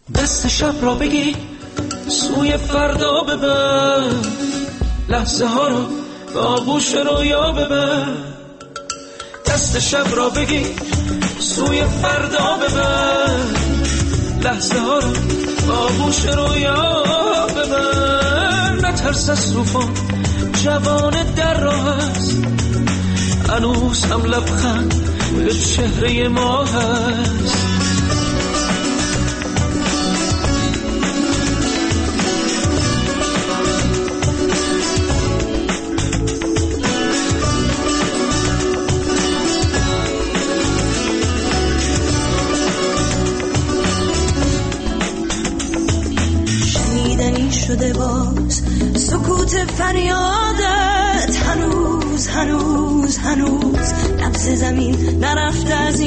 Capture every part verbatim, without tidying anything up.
دست شب را بگی سوی فردا ببر، لحظه ها رو به آغوش رویا ببر. دست شب را بگی سوی فردا ببر، لحظه ها رو به آغوش رویا ببر. نترس از طوفان، جوان در راه است، هنوز هم لبخند به چهره ما هست. شده باز سکوت فریادت، هنوز هنوز هنوز نبض زمین نرفته از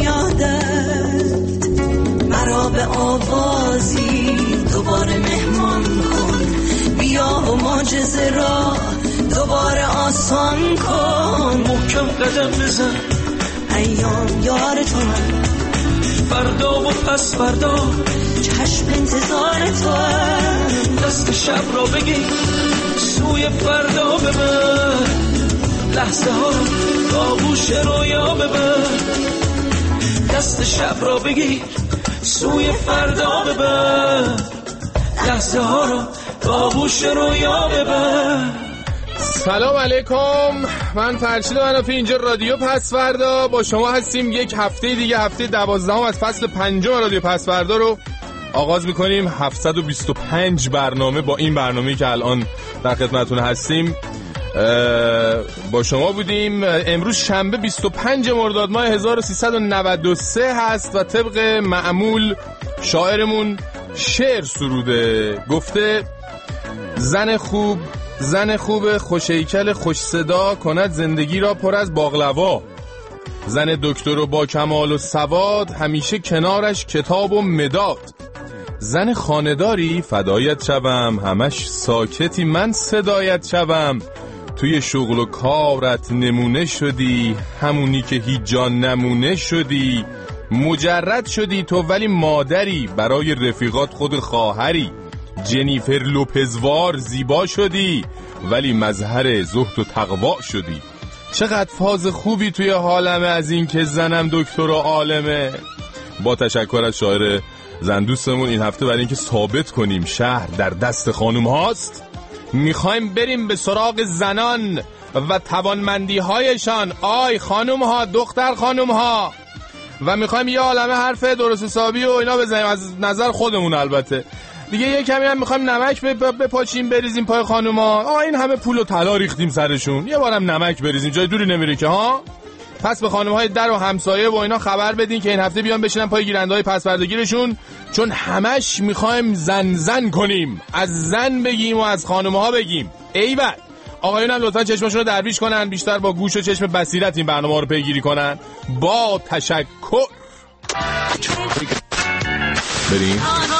یادت. مرا به آوازی دوباره مهمان کن، بیا و معجزه را دوباره آسان کن. محکم قدم بزن، ایام یار تو هم، فردا و پس فردا چشم انتظار تو هم. دست شب را بگی سوی فردا ببر، لحظه ها رو به آغوش رویا ببر. دست شب را بگی سوی فردا ببر، لحظه ها رو به آغوش رویا ببر. سلام علیکم، من فرشید منافی، اینجا رادیو پسوردا با شما هستیم. یک هفته دیگه، هفته دوازدهم از فصل پنجم رادیو پسوردا رو آغاز میکنیم. هفتصد و بیست و پنج برنامه با این برنامه‌ای که الان در خدمتتون هستیم با شما بودیم. امروز شنبه بیست و پنجم مرداد ماه هزار و سیصد و نود و سه هست و طبق معمول شاعرمون شعر سروده. گفته زن خوب زن خوب خوشیکل خوش صدا، کند زندگی را پر از باقلوا. زن دکتر و با کمال و سواد، همیشه کنارش کتاب و مداد. زن خانه‌داری فدایت شوم، همش ساکتی من صدایت شوم. توی شغل و کارت نمونه شدی، همونی که هیچ جا نمونه شدی. مجرد شدی تو ولی مادری، برای رفیقات خود خواهری. جنیفر لوپزوار زیبا شدی، ولی مظهر زهد و تقوا شدی. چقدر فاز خوبی توی حالمه از این که زنم دکتر و عالمه. با تشکر از شاعر زن دوستمون این هفته برای اینکه ثابت کنیم شهر در دست خانوم هاست، میخوایم بریم به سراغ زنان و توانمندی هایشان. آی خانوم ها، دختر خانوم ها، و میخوایم یه عالمه حرف درست حسابی و اینا بزنیم از نظر خودمون. البته دیگه یه کمی هم میخوایم نمک بپاچیم بریزیم پای خانوما. آ این همه پول و طلا ریختیم سرشون، یه بارم نمک بریزیم، جای دوری نمیره که ها. پس به خانم‌های در و همسایه و اینا خبر بدین که این هفته بیان بشینن پای گیرنده‌های پسوردگیرشون، چون همش میخوایم زن زن کنیم، از زن بگیم و از خانم‌ها بگیم. ایول آقایون هم لطفا چشمشون رو درویش کنن، بیشتر با گوش و چشم بصیرت این برنامه رو پیگیری کنن. با تشکر. بریم.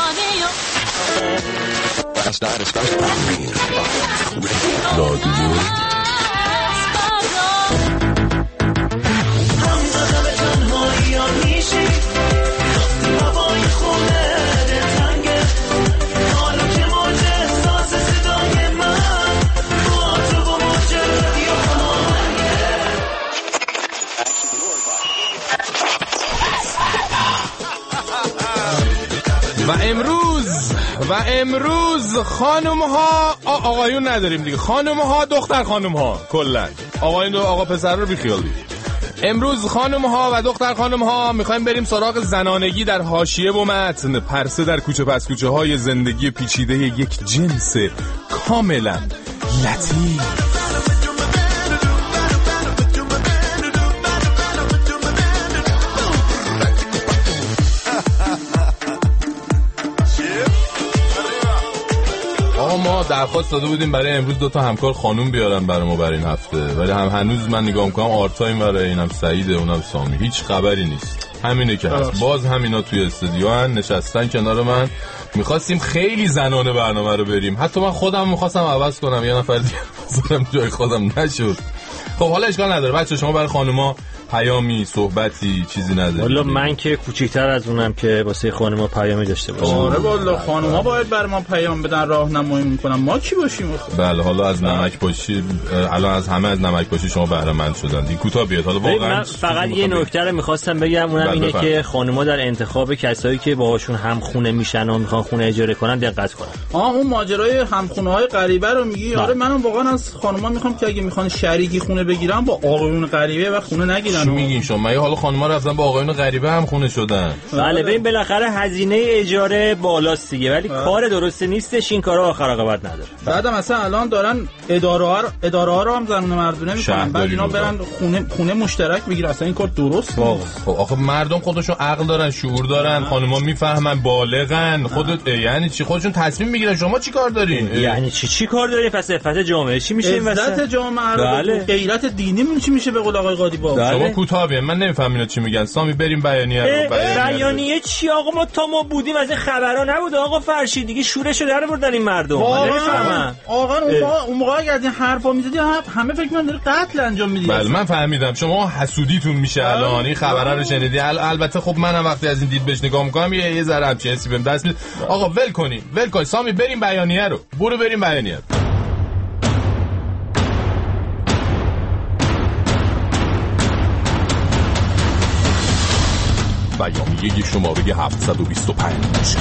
رادیو و امروز و امروز خانم ها آقایون نداریم دیگه، خانم ها دختر خانم ها کلا آقایون و آقا پسر رو بیخیالی. امروز خانم ها و دختر خانم ها میخوایم بریم سراغ زنانگی در حاشیه و متن، پرسه در کوچه پس کوچه های زندگی پیچیده یک جنس کاملا لطیف. ما درخواست داده بودیم برای امروز دو تا همکار خانوم بیارن برای ما برای این هفته، ولی هم هنوز من نگاه میکنم آرتایم برای اینم سعیده اونم سامی، هیچ خبری نیست. همینه که هست. باز همینا توی استودیو هن نشستن کنار من. میخواستیم خیلی زنانه برنامه رو بریم، حتی من خودم میخواستم عوض کنم یه نفر دیگه بذارم جای خودم، نشد. خب حالا اشکال نداره بچه، شما برای خانوما پیامی صحبتی چیزی نداری؟ والا من که کوچیک‌تر از اونم که واسه خانم‌ها پیامی داشته باشم. آره والا خانم‌ها باید بر ما پیام بدن، راهنمایی میکنن، ما کی باشیم؟ بله حالا از نمک پاشی الان از همه از نمک پاشی شما بهره مند شدن. این کوتاه بیاد. حالا واقعا من فقط یه نکته رو می‌خواستم بگم، اونم اینه بفرد. که خانم‌ها در انتخاب کسایی که باهاشون هم خونه میشن و میخوان خونه اجاره کنن دقت کنن. آ اون ماجرای همخونه‌های غریبه رو میگی؟ آره منم واقعا از خانم‌ها میخوام که اگه میخوان شریکی خونه بگیرن با آقایون غریبه و خونه نگیرن. چی میگین شما؟ مگه حالا خانم‌ها رفتن با آقایون غریبه هم خونه شدن؟ بله ببین بالاخره هزینه اجاره بالاست دیگه، ولی آه. کار درست نیستش، این کارا آخر عاقبت نداره. بعدم مثلا الان دارن اداره ها اداره ها رو هم زنونه مردونه میکنن، بعد اینا برن خونه خونه مشترک بگیرن. اصلا این کار درست نیست. خب آخه مردم خودشون عقل دارن، شعور دارن، خانم‌ها میفهمن، بالغن. خودت یعنی چی خودشون تصمیم میگیرن، شما چی کار دارین؟ یعنی چی چی کار داری؟ پس عفت جامعه چی میشه این واسه؟ عفت جامعه رو بله. غیرت دینیمون چی میشه به قول آقای قاضی بابا؟ بله. شما کوتاه بگین، من نمیفهمم اینا چی میگن. سامی بریم بیانیه رو. بیانیه, بیانیه چی آقا؟ ما تا ما بودیم از این خبرا نبود آقا فرشید دیگه، شورشو در بردن این مردم. نمیفهمم آقا اون موقع اون موقع اگه از این حرفا میزدی همه فکر می‌کردن قتل انجام میدی. بله من فهمیدم شما حسودیتون میشه الان این خبرا رو شنیدی. البته خب منم وقتی از این دید بهش نگاه میکنم یه یه ذره همچین حسی بهم دست میاد. آقا ول کنین ول کن سامی بریم بیانیه رو. برو بریم بیانیه. بیانیه شماره هفتصد و بیست و پنج.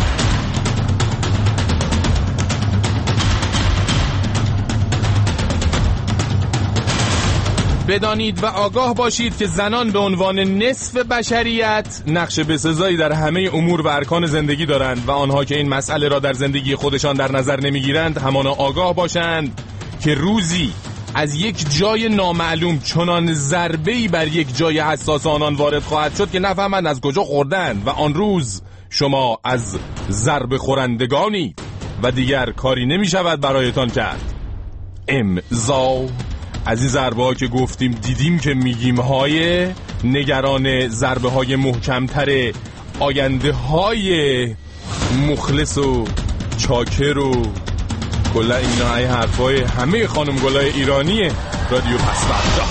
بدانید و آگاه باشید که زنان به عنوان نصف بشریت نقش بسزایی در همه امور و ارکان زندگی دارند و آنها که این مسئله را در زندگی خودشان در نظر نمیگیرند همانا آگاه باشند که روزی از یک جای نامعلوم چنان ضربه‌ای بر یک جای حساس آنان وارد خواهد شد که نفهمند از کجا خوردند و آن روز شما از ضربه خورندگانی و دیگر کاری نمی شود برایتان کرد. امضا. از این ضربه ها که گفتیم دیدیم که میگیم های نگران ضربه های محکمتر آینده های مخلص و چاکر و کلا اینا های حرف های همه خانم گلای ایرانی رادیو پسوردا.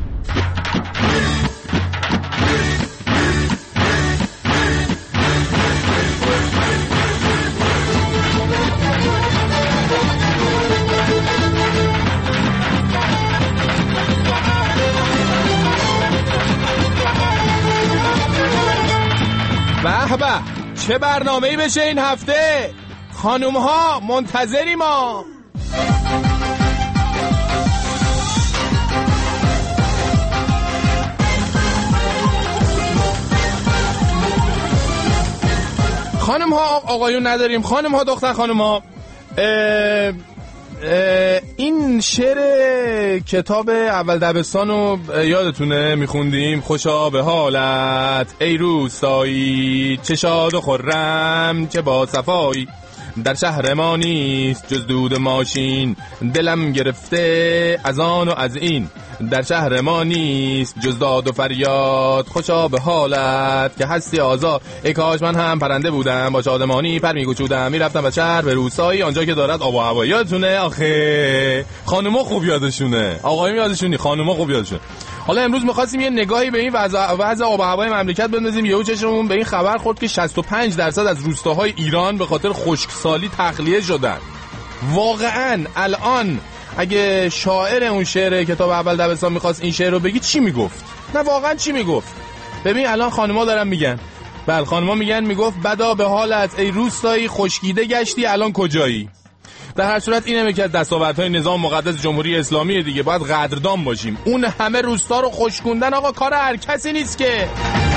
به به چه برنامه‌ای بشه این هفته. خانوم ها منتظری ما. خانم ها آقایون نداریم. خانم ها دختر خانم ها اه... این شعر کتاب اول دبستان رو یادتونه میخوندیم؟ خوشا به حالت ای روستایی چه شاد و خرم چه با صفایی در شهر ما نیست جز دود ماشین دلم گرفته از آن و از این در شهر ما نیست جز داد و فریاد خوشا به حالت که هستی آزاد ای کاش من هم پرنده بودم با شادمانی پر میگشودم میرفتم از شهر به روستایی آنجا که دارد آب و هوا. یادتونه آخه خانوما خوب یادشونه آقایون یادشونی خانوما خوب یادشونه. حالا امروز می‌خواستیم یه نگاهی به این وضع وضع آب و هوای مملکت بندازیم. یهو چشممون به این خبر خورد که شصت و پنج درصد از روستاهای ایران به خاطر خشکسالی تخلیه شدن. واقعاً الان اگه شاعر اون شعر کتاب اول دبستان می‌خواست این شعر رو بگی چی میگفت؟ نه واقعاً چی میگفت؟ ببین الان خانم‌ها دارن میگن. بله خانم‌ها میگن میگفت بدا به حالت ای روستایی خشکیده گشتی الان کجایی؟ در هر صورت اینه که دستاوردهای نظام مقدس جمهوری اسلامی دیگه باید قدردان باشیم. اون همه روستا رو خشکوندن آقا کار هر کسی نیست که.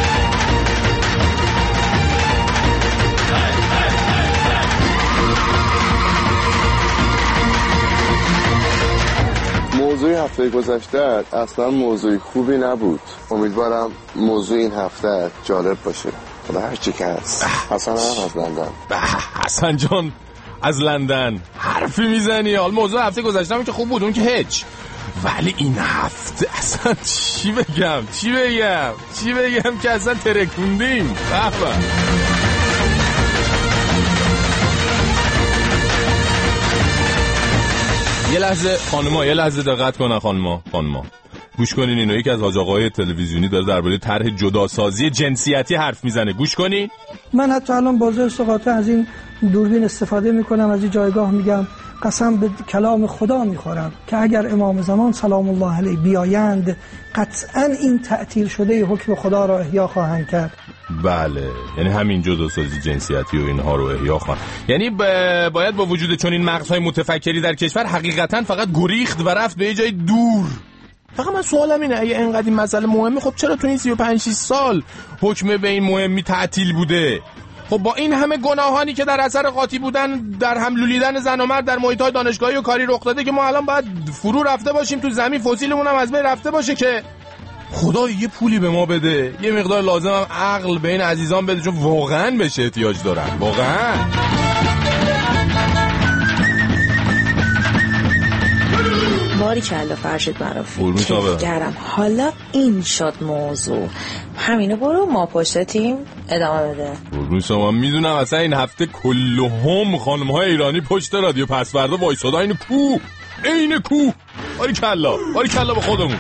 موضوع هفته گذشته اصلا موضوع خوبی نبود. امیدوارم موضوع این هفته جالب باشه. خدا هر چی که هست. حسن هم از لندن. حسن جان از لندن حرفی میزنی. حال موضوع هفته گذشته که خوب بود اون که هیچ، ولی این هفته اصلا چی بگم چی بگم چی بگم که اصلا ترکوندیم. بابا یه لحظه خانوما یه لحظه دقت کنن خانوما خانوما گوش کنین، اینو یکی از حاج آقای تلویزیونی داره درباره طرح جداسازی جنسیتی حرف میزنه. گوش کنین. من حتی الان بازه سقاطه از این دوربین استفاده میکنم، از این جایگاه میگم قسم به کلام خدا میخورم که اگر امام زمان سلام الله علیه بیایند قطعا این تعطیل شده حکم خدا را احیا خواهند کرد. بله، یعنی همین جداسازی جنسیتی و اینها رو احیا خواهند، یعنی ب... باید با وجود چون این مغزهای متفکری در کشور حقیقتا فقط گریخت و رفت به یه جای دور. فقط من سوالم اینه اگه اینقدر این مسئله مهمه، خب چرا تو این سی و پنج شش سال حکم به این مهمی تعطیل بوده؟ خب با این همه گناهانی که در اثر قاطی بودن در هم لولیدن زن و مرد در محیط‌های دانشگاهی و کاری رخ داده که ما الان باید فرو رفته باشیم تو زمین، فسیلمون هم از بین رفته باشه که خدا یه پولی به ما بده، یه مقدار لازم هم عقل به این عزیزان بده، چون واقعا بهش احتیاج دارن. واقعا باری کلا فرشت برافی کردم. حالا این شد موضوع، همینو برو ما پشتیم ادامه بده. قربون شما. میدونم اصلا این هفته کلهم خانم های ایرانی پشت رادیو پسوردا وایسادا، این کو این کو باری کلا باری کلا به خودمون.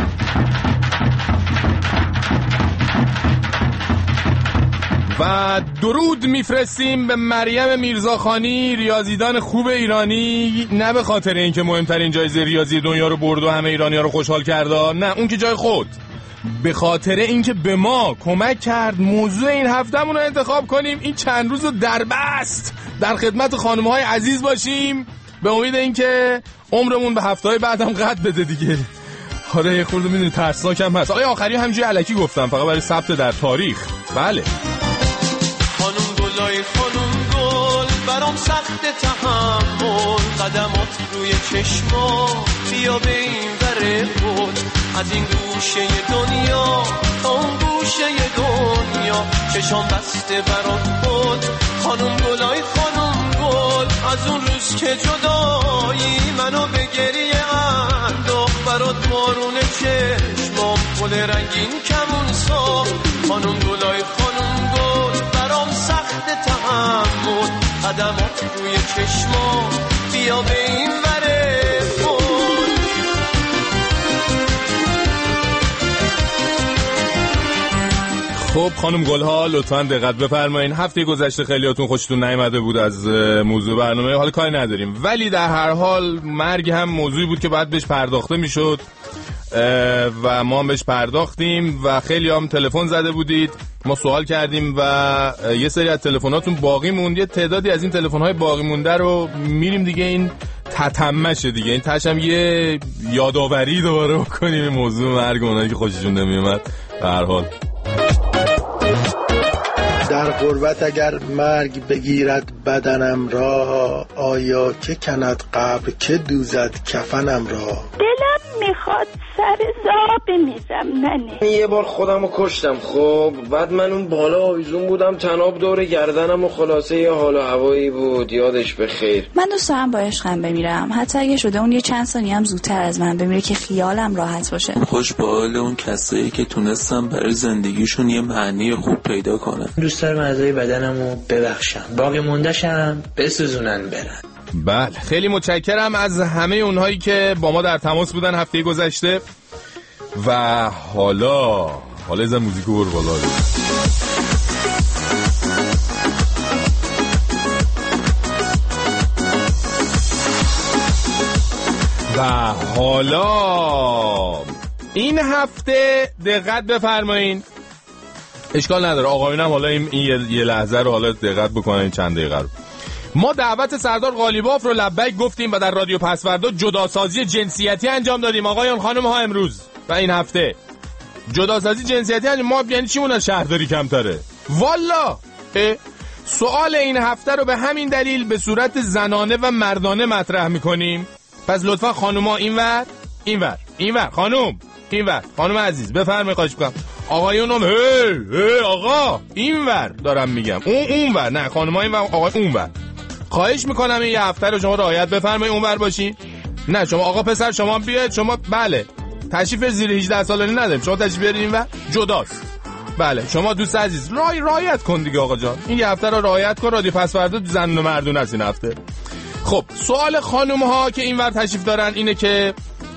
و درود میفرستیم به مریم میرزاخانی، ریاضیدان خوب ایرانی، نه به خاطر اینکه مهمترین جایزه ریاضی دنیا رو برد و همه ایرانی‌ها رو خوشحال کرد، نه اون که جای خود، به خاطر اینکه به ما کمک کرد موضوع این هفتهمون رو انتخاب کنیم. این چند روز رو دربست در خدمت خانم‌های عزیز باشیم، به امید اینکه عمرمون به هفته‌های بعدم قد بده دیگه. آره یه خورده میدونی ترسناک هم هست. آقای آخری همینجوری الکی گفتم فقط برای ثبت در تاریخ. بله خانم گلای خانم گل برام سخت تحمل، قدمات روی چشما بیا به این وره بود، از این گوشه دنیا تا اون گوشه دنیا چشام بسته برات بود. خانم گلای خانم گل از اون روز که جدایی منو به گریه انداخت، برات بارون چشمام گل رنگین کمون ساخت. خانم گلای خانم گل برام سخت تحمل، قدمات روی چشمام بیا به این وره بود. خب خانم گلها لطفاً دقت بفرمایین. هفته گذشته خیلیاتون خوشتون نیامده بود از موضوع برنامه، حالا کاری نداریم، ولی در هر حال مرگ هم موضوعی بود که بعد بهش پرداخته میشد و ما هم بهش پرداختیم و خیلی هم تلفن زده بودید، ما سوال کردیم و یه سری از تلفناتون باقی موند. یه تعدادی از این تلفن‌های باقی مونده رو میریم دیگه، این تتمشه دیگه، این تاشم یه یادآوری دوباره بکنیم این موضوع مرگ اونایی که خوششون نمیومد. به هر حال در غربت اگر مرگ بگیرد بدنم را، آیا که کند قبر که دوزد کفنم را. دلم میخواد سر زابه میزم ننه. یه بار خودم رو کشتم، خب بعد من اون بالا آویزون بودم، تناب دور گردنم و خلاصه یه حال و هوایی بود، یادش بخیر. من دوست دارم با عشقم بمیرم، حتی اگه شده اون یه چند ثانیه هم زودتر از من بمیره که خیالم راحت باشه. خوش به حال اون کسایی که تونستم برای زندگیشون یه معنی خوب پیدا کنن. دوست دارم اعضای بدنمو ببخشم، باقی مونده‌شم بسوزونن برن. بله خیلی متشکرم از همه اونهایی که با ما در تماس بودن هفته گذشته. و حالا حالا از موزیکو برو بالا. و حالا این هفته دقت بفرمایین، اشکال نداره آقایونم حالا این, این یه لحظه رو حالا دقت بکنن، این چند دقیقه رو ما دعوت سردار قالیباف رو لبیک گفتیم و در رادیو پسوردا جداسازی جنسیتی انجام دادیم. آقایان خانم ها امروز و این هفته جداسازی جنسیتی انجام ما، یعنی چی مون شهرداری کمتره؟ والا سوال این هفته رو به همین دلیل به صورت زنانه و مردانه مطرح میکنیم. پس لطفا خانوما اینور اینور اینور، خانم اینور، خانم عزیز بفرمایید، خواهش می‌کنم. آقایونم هی هی آقا اینور دارم میگم، اون اونور، نه خانم‌ها اینور آقا اونور. خواهش میکنم این یه هفته رو شما رعایت بفرمایید اونور باشین. نه شما آقا پسر شما بیاید، شما بله تشریف زیر هجده سالانی نداریم، شما تشریف بیارید اینور جداست. بله شما دوست عزیز رای رعایت کن دیگه آقا جان، این یه هفته رو رعایت کن. رادیو پسوردا زن و مردون است این هفته. خب سوال خانم ها که اینور تشریف دارن اینه که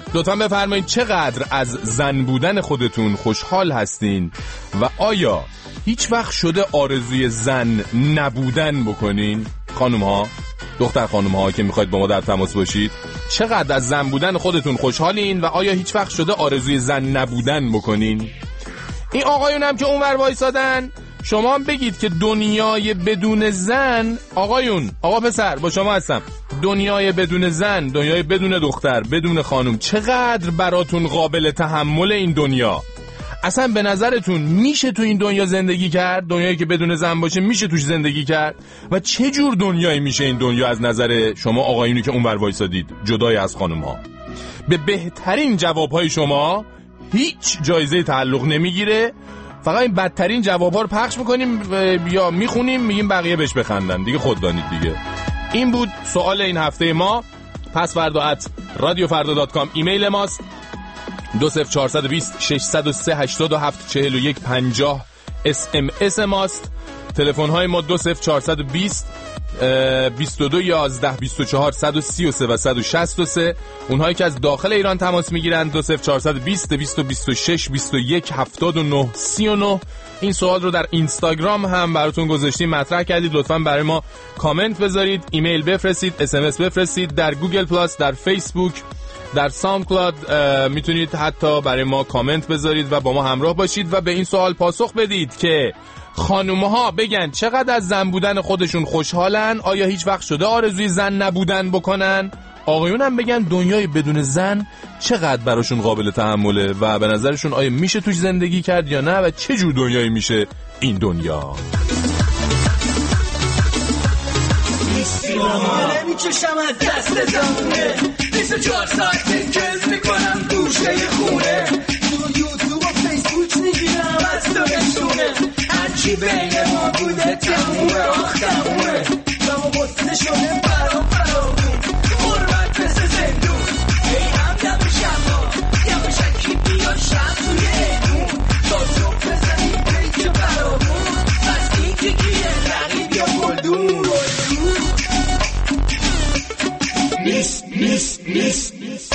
لطفا بفرمایید چقدر از زن بودن خودتون خوشحال هستین و آیا هیچ وقت شده آرزوی زن نبودن بکنین؟ خانم ها، دختر خانم ها که میخواید با ما در تماس باشید، چقدر از زن بودن خودتون خوشحالین و آیا هیچ وقت شده آرزوی زن نبودن بکنین؟ این آقایون هم که اونور وایسادن، شما هم بگید که دنیای بدون زن، آقایون، آقا پسر با شما هستم، دنیای بدون زن، دنیای بدون دختر، بدون خانم، چقدر براتون قابل تحمل این دنیا؟ اصلا به نظرتون میشه تو این دنیا زندگی کرد؟ دنیایی که بدون زن باشه میشه توش زندگی کرد؟ و چه جور دنیایی میشه این دنیا از نظر شما آقایونی که اونور وایسادید جدای از خانم ها؟ به بهترین جوابهای شما هیچ جایزه تعلق نمیگیره، فقط این بدترین جوابها رو پخش میکنیم یا میخونیم میگیم بقیه بهش بخندن دیگه، خود دانید دیگه. این بود سوال این هفته ما. پس فردا ات رادیو فردا دات کام ایمیل ماست. دو صفر چهار دو صفر شش صفر سه هشت هفت چهل و یک پنجاه اس ام اس ماست. تلفن های ما دو صفر چهار دو صفر بیست و دو یازده بیست و چهار صد و سی و سه و صد و شصت و سه. اونهایی که از داخل ایران تماس میگیرن دو صفر چهار دو صفر دویست و بیست و شش بیست و یک هفتاد و نه سی و نه. این سوال رو در اینستاگرام هم براتون گذاشتیم، مطرح کردید، لطفاً برای ما کامنت بذارید، ایمیل بفرستید، اس ام اس بفرستید، در گوگل پلاس، در فیسبوک، در ساوند کلاود میتونید حتی برای ما کامنت بذارید و با ما همراه باشید و به این سوال پاسخ بدید که خانومها بگن چقدر از زن بودن خودشون خوشحالن، آیا هیچ وقت شده آرزوی زن نبودن بکنن؟ آقایون هم بگن دنیای بدون زن چقدر براشون قابل تحمله و به نظرشون آیا میشه توش زندگی کرد یا نه و چه جور دنیایی میشه این دنیا. نمیکشم از دست زمونه، بیست و چهار ساعت کز میکنم گوشه خونه، تو یوتیوب و فیسبوک میگیرم از تو نشونه، هرچی بین ما بوده تمومه آخ تمومه، دم و قصه شده برام برامون قربت مثل زندون، ای هم دم شما دم شکی بیا شب توی ایمون، تا صبح بزنی بیت برامون، پس این که کیه رقیب یا گلدون نیست نیست نیست نیست.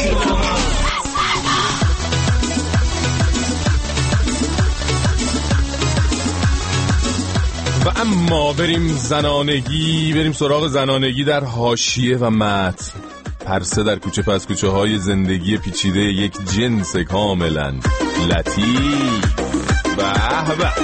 و اما بریم زنانگی، بریم سراغ زنانگی در حاشیه و متن. پرسه در کوچه پس کوچه های زندگی پیچیده یک جنس کاملا لطیف. به به.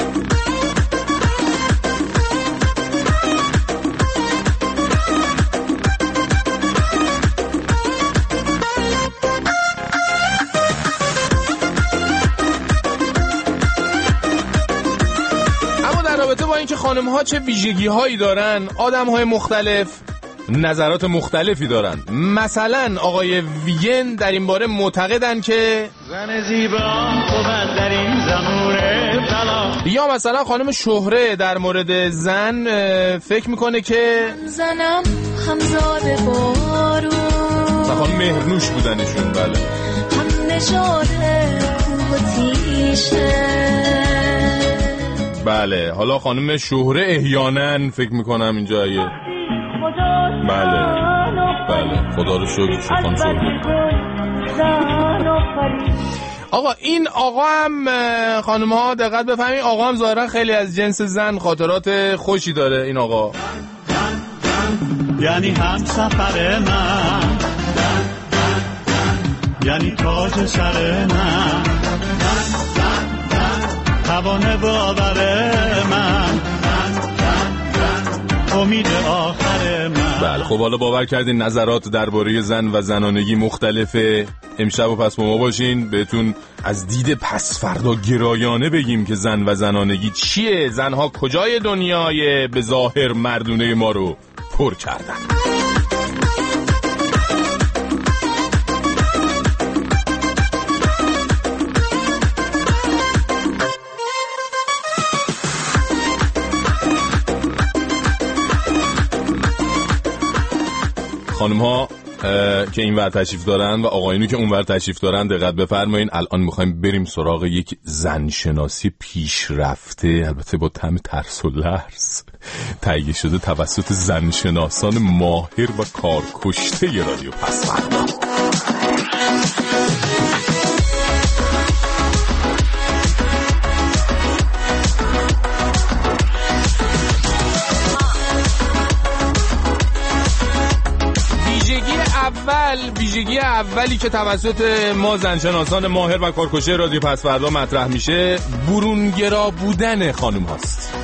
با اینکه خانم ها چه ویژگی هایی دارن، آدم های مختلف نظرات مختلفی دارن. مثلا آقای وین در این باره معتقدن که زن زیبا بود در این زمونه بلا، یا مثلا خانم شهره در مورد زن فکر میکنه که زنم همزاد بارون و خانم مهرنوش بودنشون. بله هم نشاده کوتیشه. بله حالا خانم شهره احیانا فکر میکنم اینجا اگه بله بله خدا رو شکر خانم شهره. آقا این آقا هم خانم ها دقت بفهمید، آقا هم ظاهرا خیلی از جنس زن خاطرات خوشی داره. این آقا یعنی هم سفر من، یعنی تاج سر من، توانه باور من، امید آخر من. بله خب حالا باور کردین نظرات درباره زن و زنانگی مختلفه. امشب و پس با ما باشین، بهتون از دید پس فردا گرایانه بگیم که زن و زنانگی چیه، زنها کجای دنیای به ظاهر مردونه ما رو پر کردن. خانم ها که این ور تشریف دارن و آقایونی که اون ور تشریف دارن دقت بفرمایین. الان میخوایم بریم سراغ یک زنشناسی پیشرفته، البته با طعم ترس و لرز، تهیه شده توسط زنشناسان ماهر و کارکشته رادیو پس‌فردا. اول ویژگی اولی که توسط ما زنشناسان ماهر و کارکشه رادیو پس‌فردا مطرح میشه برونگرا بودن خانم هاست.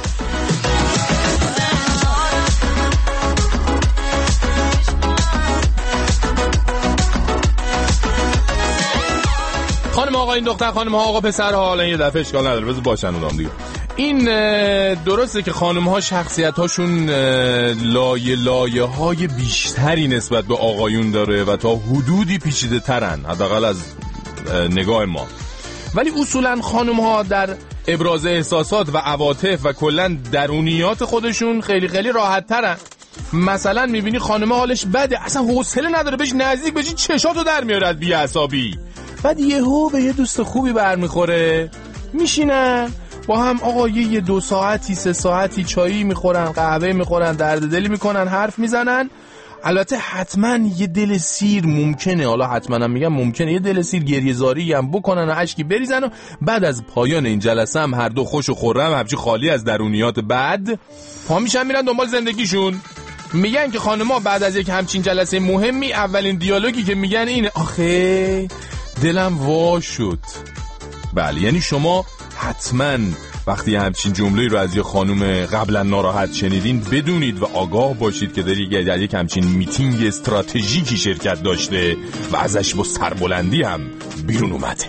خانم آقا این دختر، خانم ها آقا پسر ها، حالا یه دفعه اشکال نداره بذار باشن اونام دیگه. این درسته که خانم ها شخصیت هاشون لایه لایه های بیشتری نسبت به آقایون داره و تا حدودی پیچیده ترن حداقل از نگاه ما، ولی اصولا خانم ها در ابراز احساسات و عواطف و کلا درونیات خودشون خیلی خیلی راحت ترن. مثلا میبینی خانم حالش بده، اصلا حوصله نداره بهش نزدیک بشی، چشاتو در میاره از بی‌عصابی، بعد یهو به یه دوست خوبی برمیخوره، میشینن با هم آقا یه دو ساعتی سه ساعتی چایی میخورن، قهوه میخورن، درد دلی میکنن، حرف میزنن. البته حتما یه دل سیر ممکنه، حالا حتما هم میگم ممکنه یه دل سیر گریه زاری هم بکنن و اشکی بریزن و بعد از پایان این جلسه هم هر دو خوش و خرم همچی خالی از درونیات بد پا میشن میرن دنبال زندگیشون. میگن که خانم‌ها بعد از یک همچین جلسه مهمی اولین دیالوگی که میگن اینه آخه دلم وا شد. بله، یعنی شما حتما وقتی همچین جمله‌ای رو از یه خانم قبلا ناراحت شنیدین بدونید و آگاه باشید که داری در یک همچین میتینگ استراتژیکی شرکت داشته و ازش با سربلندی هم بیرون اومده.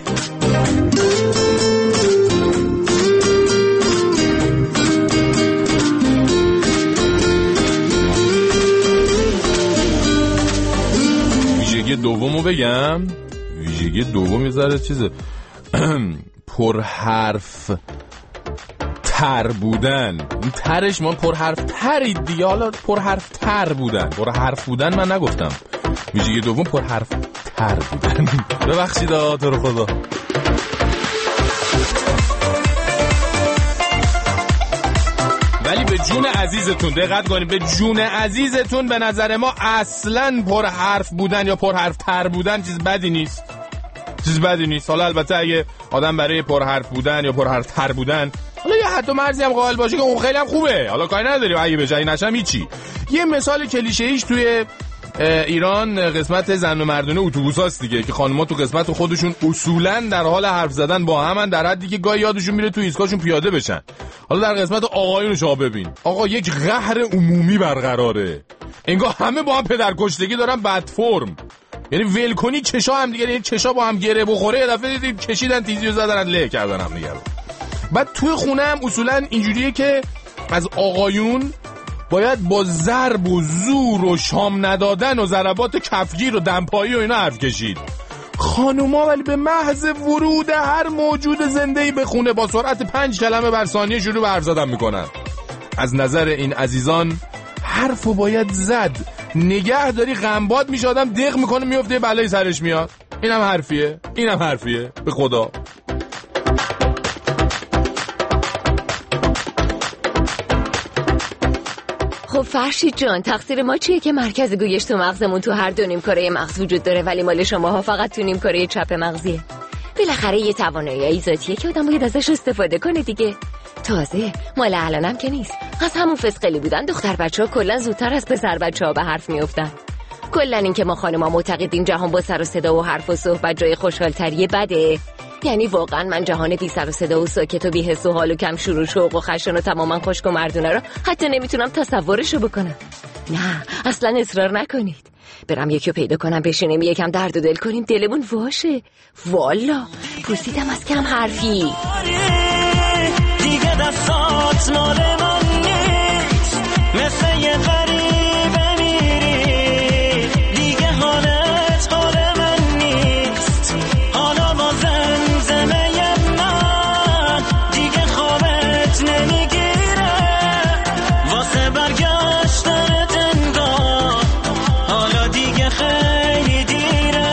ویژگی دومو بگم. ویژگی دوم یه ذره چیزه پر حرف تر بودن. این ترش من پر حرف ترید دیگه، حالا پر حرف تر بودن. پر حرف بودن من نگفتم. ویژگی دوم پر حرف تر بودن. ببخشید تو رو خدا. ولی به جون عزیزتون دقت کنید، به جون عزیزتون به نظر ما اصلاً پر حرف بودن یا پر حرف تر بودن چیز بدی نیست. چیز بدی نیست. حالا البته اگه آدم برای پر حرف بودن یا پر حرف تر بودن حالا یه حد و مرزی هم قائل باشه که اون خیلی هم خوبه، حالا کاری نداریم، اگه بجای نشم هیچی. یه مثال کلیشه‌ایش توی ایران قسمت زن و مردونه اتوبوساست دیگه، که خانم‌ها تو قسمت خودشون اصولاً در حال حرف زدن با همن، در حدی که گاهی یادشون میره تو ایستگاهشون پیاده بشن. حالا در قسمت آقایون شما ببین، آقا یک قهر عمومی برقراره، انگار همه با هم پدرکشتگی دارن بد فرم، یعنی ول کنی چشا هم دیگه، یعنی چشا با هم گره بخوره یه دفعه دیدیم کشیدن تیزیو زدن له کردن هم دیگه. بعد توی خونه هم اصولاً اینجوریه که از آقایون باید با ضرب و زور و شام ندادن و ضربات کفگیر و دمپایی و اینا حرف کشید. خانوما ولی به محض ورود هر موجود زنده‌ای به خونه با سرعت پنج کلمه بر ثانیه شروع به حرف زدن میکنن. از نظر این عزیزان حرفو باید زد، نگه داری غنباد میشه، آدم دق میکنه میفته بلای سرش میاد. اینم حرفیه، اینم حرفیه به خدا. خب فرشید جان، تقصیر ما چیه که مرکز گویش تو مغزمون تو هر دو نیم کره مغز وجود داره ولی مال شماها فقط تو نیم کره چپ مغزیه؟ بالاخره یه توانایی ذاتیه که آدم باید ازش استفاده کنه دیگه. تازه مال الانم که نیست، از همون فسقلی بودن دختر بچه‌ها کلا زودتر از پسر بچه‌ها به حرف میافتن. کلا این که ما خانم‌ها معتقدیم جهان با سر و صدا و حرف و صحبت جای خوشحال‌تری بده، یعنی واقعا من جهان بی سر و صدا و ساکت و بی حس و حال و کم شور و شوق و خشن و تماما خشک و مردونه رو حتی نمیتونم تصورشو بکنم. نه اصلا اصرار نکنید، برم یکی رو پیدا کنم بشینیم یکم درد و دل کنیم دلمون واشه. والا پرسیدم از کم حرفی دیگه دستات مال من نیست، مثل یه غریبه میری دیگه، حالت حال من نیست، حالا با زمزمه من دیگه خوابت نمیگیره، واسه برگشتن تنگاه حالا دیگه خیلی دیره.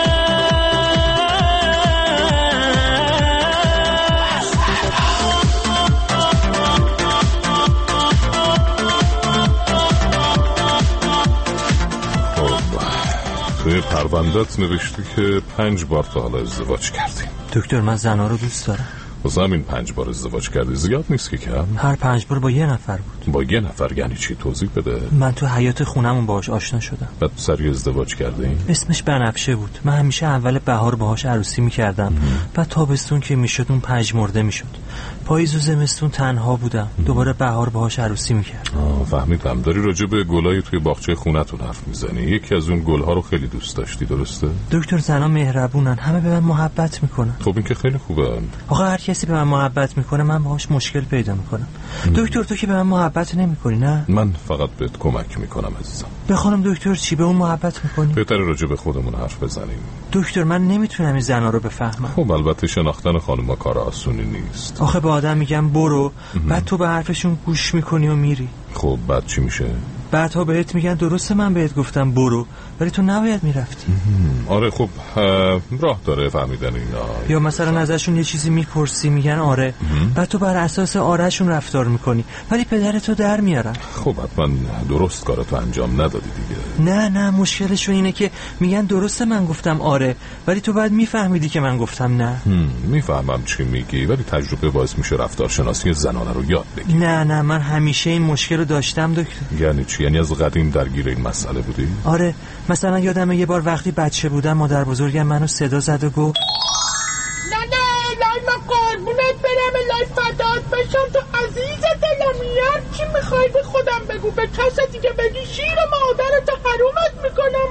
توی پروندت نوشتی که پنج بار تا حالا ازدواج کردی. دکتر من زنها رو دوست دارم. واسه همین پنج بار ازدواج کردی، زیاد نیست که کم؟ هر پنج بار با یه نفر بود. با یه نفر یعنی چی؟ توضیح بده. من تو حیاط خونمون باهاش آشنا شدم. بعد سری ازدواج کردی؟ اسمش بنفشه بود. من همیشه اول بهار باهاش عروسی می‌کردم. بعد تابستون که میشد اون پژمرده میشد. پاییز و زمستون تنها بودم. دوباره بهار باهاش عروسی می‌کردم. آه فهمیدم. داری راجع به گلای توی باغچه خونتون حرف میزنی. یکی از اون گل‌ها رو خیلی دوست داشتی، درسته؟ دکتر زنا مهربونن، همه به من محبت میکنن. خب این که خیلی خوبه. آخه هر کسی به من محبت میکنه من باهاش مشکل پیدا میکنم. دکتر تو که به من محبت نمیکنی نه؟ من فقط بهت کمک میکنم عزیزم. به خانم دکتر چی؟ به اون محبت میکنی؟ بهتره راجع به خودمون حرف بزنیم. دکتر من نمیتونم این زنا رو بفهمم. خب البته شناختن خانم‌ها کار آسونی نیست. آخه به آدم میگم برو، بعد تو به حرفشون گوش میکنی و میری. خب بعد چی میشه؟ بعدها بهت میگن درسته من بهت گفتم برو، ولی تو نباید میرفتی. آره خب راه داره فهمیدن اینا. یا مثلا ازشون یه چیزی میپرسی میگن آره، بعد تو بر اساس آرهشون رفتار میکنی، ولی پدرتو در میارن. خب حتما درست کارتو انجام ندادی دیگه. نه نه مشکلشون اینه که میگن درسته من گفتم آره، ولی تو بعد میفهمیدی که من گفتم نه. میفهمم چی میگی، ولی تجربه باعث میشه رفتارشناسی زنانه رو یاد بگیری. نه نه من همیشه این مشکل رو داشتم دکتر. یعنی چی؟ یعنی از قدیم درگیر این مسئله بودی؟ آره مثلا یادمه یه بار وقتی بچه بودم مادر بزرگم منو صدا زد و گفت نه نه لای ما قربونت برم، لای فدات بشم، تو عزیز دلمی، هر چی میخوای به خودم بگو، به کس دیگه بگی شیر مادرتو حرومت میکنم.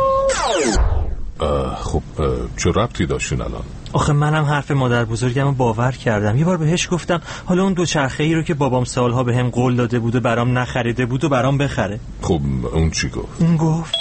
خب چه ربطی داشتین الان؟ آخه منم حرف مادر بزرگم رو باور کردم. یه بار بهش گفتم حالا اون دوچرخه‌ای رو که بابام سالها بهم قول داده بود و برام نخریده بود و برام بخره. خب اون چی گفت؟ اون گفت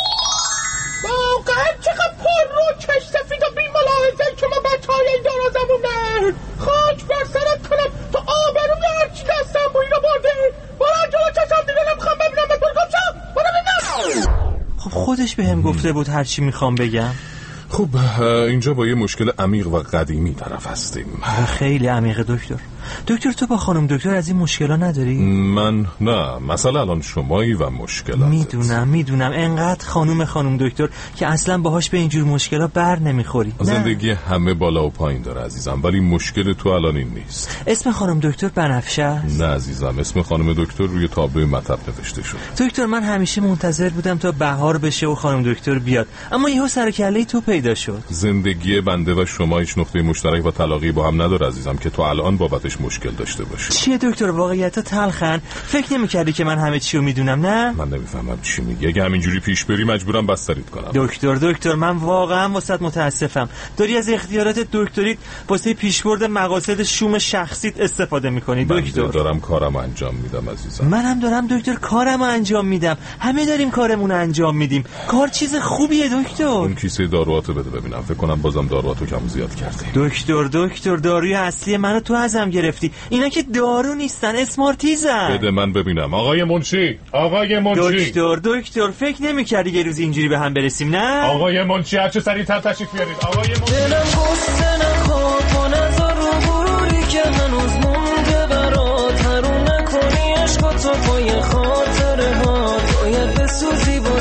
واقعا چقدر پر رو چش سفید و بی ملاحظه که ما بچه‌های دارازمونه. خاک بر سرت کنم تو آبروی هرچی دستم با اینو برده. برو جلو چشم دیگه نمیخوام ببینم به برگم شم. برو ببینم. خب خودش بهم گفته بود هرچی میخوام بگم. خب اینجا با یه مشکل عمیق و قدیمی طرف هستیم. خیلی عمیقه دکتر. دکتر تو با خانم دکتر از این مشکلا نداری؟ من نه، مثلا الان شمایی و مشکلات. میدونم میدونم انقدر خانم خانم دکتر که اصلا باهاش به اینجور مشکلا بر نمیخوری. زندگی همه بالا و پایین داره عزیزم، ولی مشکل تو الان این نیست. اسم خانم دکتر بنفشه است؟ نه عزیزم، اسم خانم دکتر روی تابلوی مطب نوشته شد. دکتر من همیشه منتظر بودم تا بهار بشه و خانم دکتر بیاد، اما یهو سر کله تو پیدا شد. زندگی بنده و شما هیچ نقطه مشترک و تلاقی با هم نداره عزیزم که تو الان بابتش مشکل داشته باشی. چیه دکتر واقعیت تلخن؟ فکر نمی‌کردی که من همه چی رو میدونم نه؟ من نمیفهمم چی میگی. اگه همینجوری پیش بری مجبورم بستریت کنم. دکتر دکتر من واقعا واسط متاسفم. داری از اختیارات دکتریت واسه پیشبرد مقاصد شوم شخصیت استفاده می‌کنی دکتر. من دارم کارمو انجام میدم عزیزم. منم دارم دکتر کارمو انجام میدم. همه داریم کارمون رو انجام میدیم. کار چیز خوبیه دکتر. اون کیسه داروهاتو بده ببینم. فکر کنم بازم داروهاتو کم زیاد کردی. دکتر دکتر داروی اصلی منو تو ازم گرفتی. اینا که دارو نیستن، اسمارتیزن. بده من ببینم. آقای منشی، آقای منشی. دکتر دکتر فکر نمی‌کردی یه روز اینجوری به هم برسیم نه؟ آقای منشی هر چه سریع‌تر تشریف بیارید. آقای منشی. دلم غصه نخواب و نذار رو غروری که هنوز مونده برات، هرون نکنی عشقاتو پای خاطره ها، باید بسوزی با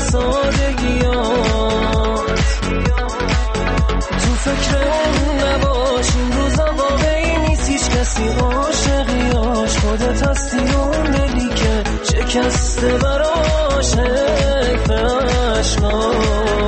سادگیات. تو فکر اون نباش، این روزا واقعی نیست، هیچ کسی عاشقیاش خودت هستی، اون دلی که شکسته براش حیف عشقاش.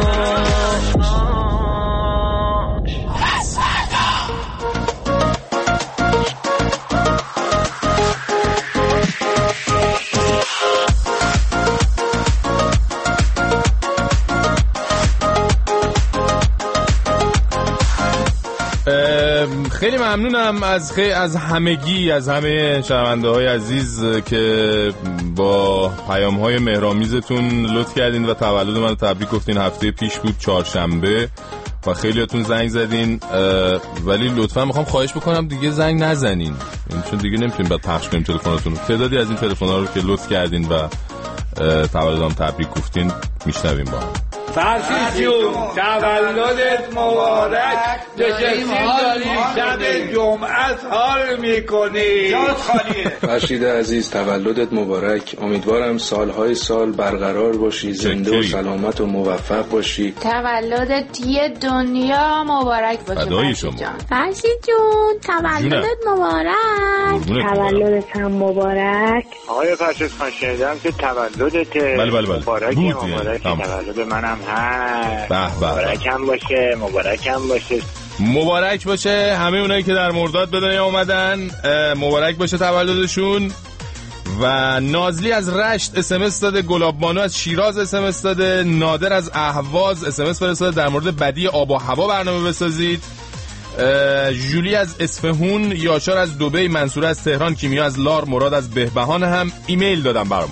خیلی ممنونم از خی... از همگی از همه شنونده های عزیز که با پیام های مهرامیزتون لطف کردین و تولد من رو تبریک گفتین. هفته پیش بود چهارشنبه و خیلیاتون زنگ زدین، ولی لطفا میخوام خواهش بکنم دیگه زنگ نزنین، چون دیگه نمیتونیم بعد پخش کنیم تلفناتون. تعدادی از این تلفن‌ها رو که لطف کردین و تولدم تبریک گفتین میشنویم با هم. فرشید جون تولدت مبارک. نشستیم داریم شب جمعت حال میکنی. جات خالیه. فرشید عزیز تولدت مبارک. امیدوارم سالهای سال برقرار باشی، زنده و سلامت و موفق باشی. تولدت یه دنیا مبارک باشه فرشید جون. تولدت مبارک. تولدت هم مبارک. آقای فرشید خان شنیدم که تولدت بله بله بله. مبارک. مبارک تولد منم هست. مبارک هم باشه. مبارک هم باشه. مبارک باشه همه اونایی که در مرداد به دنیا اومدن، مبارک باشه تولدشون. و نازلی از رشت اس ام اس داده، گلاب بانو از شیراز اس ام اس داده، نادر از اهواز اس ام اس فرستاده در مورد بدی آب و هوا برنامه بسازید. جولی از اصفهان، یاشار از دبی، منصور از تهران، کیمیا از لار، مراد از بهبهان هم ایمیل دادم برامون.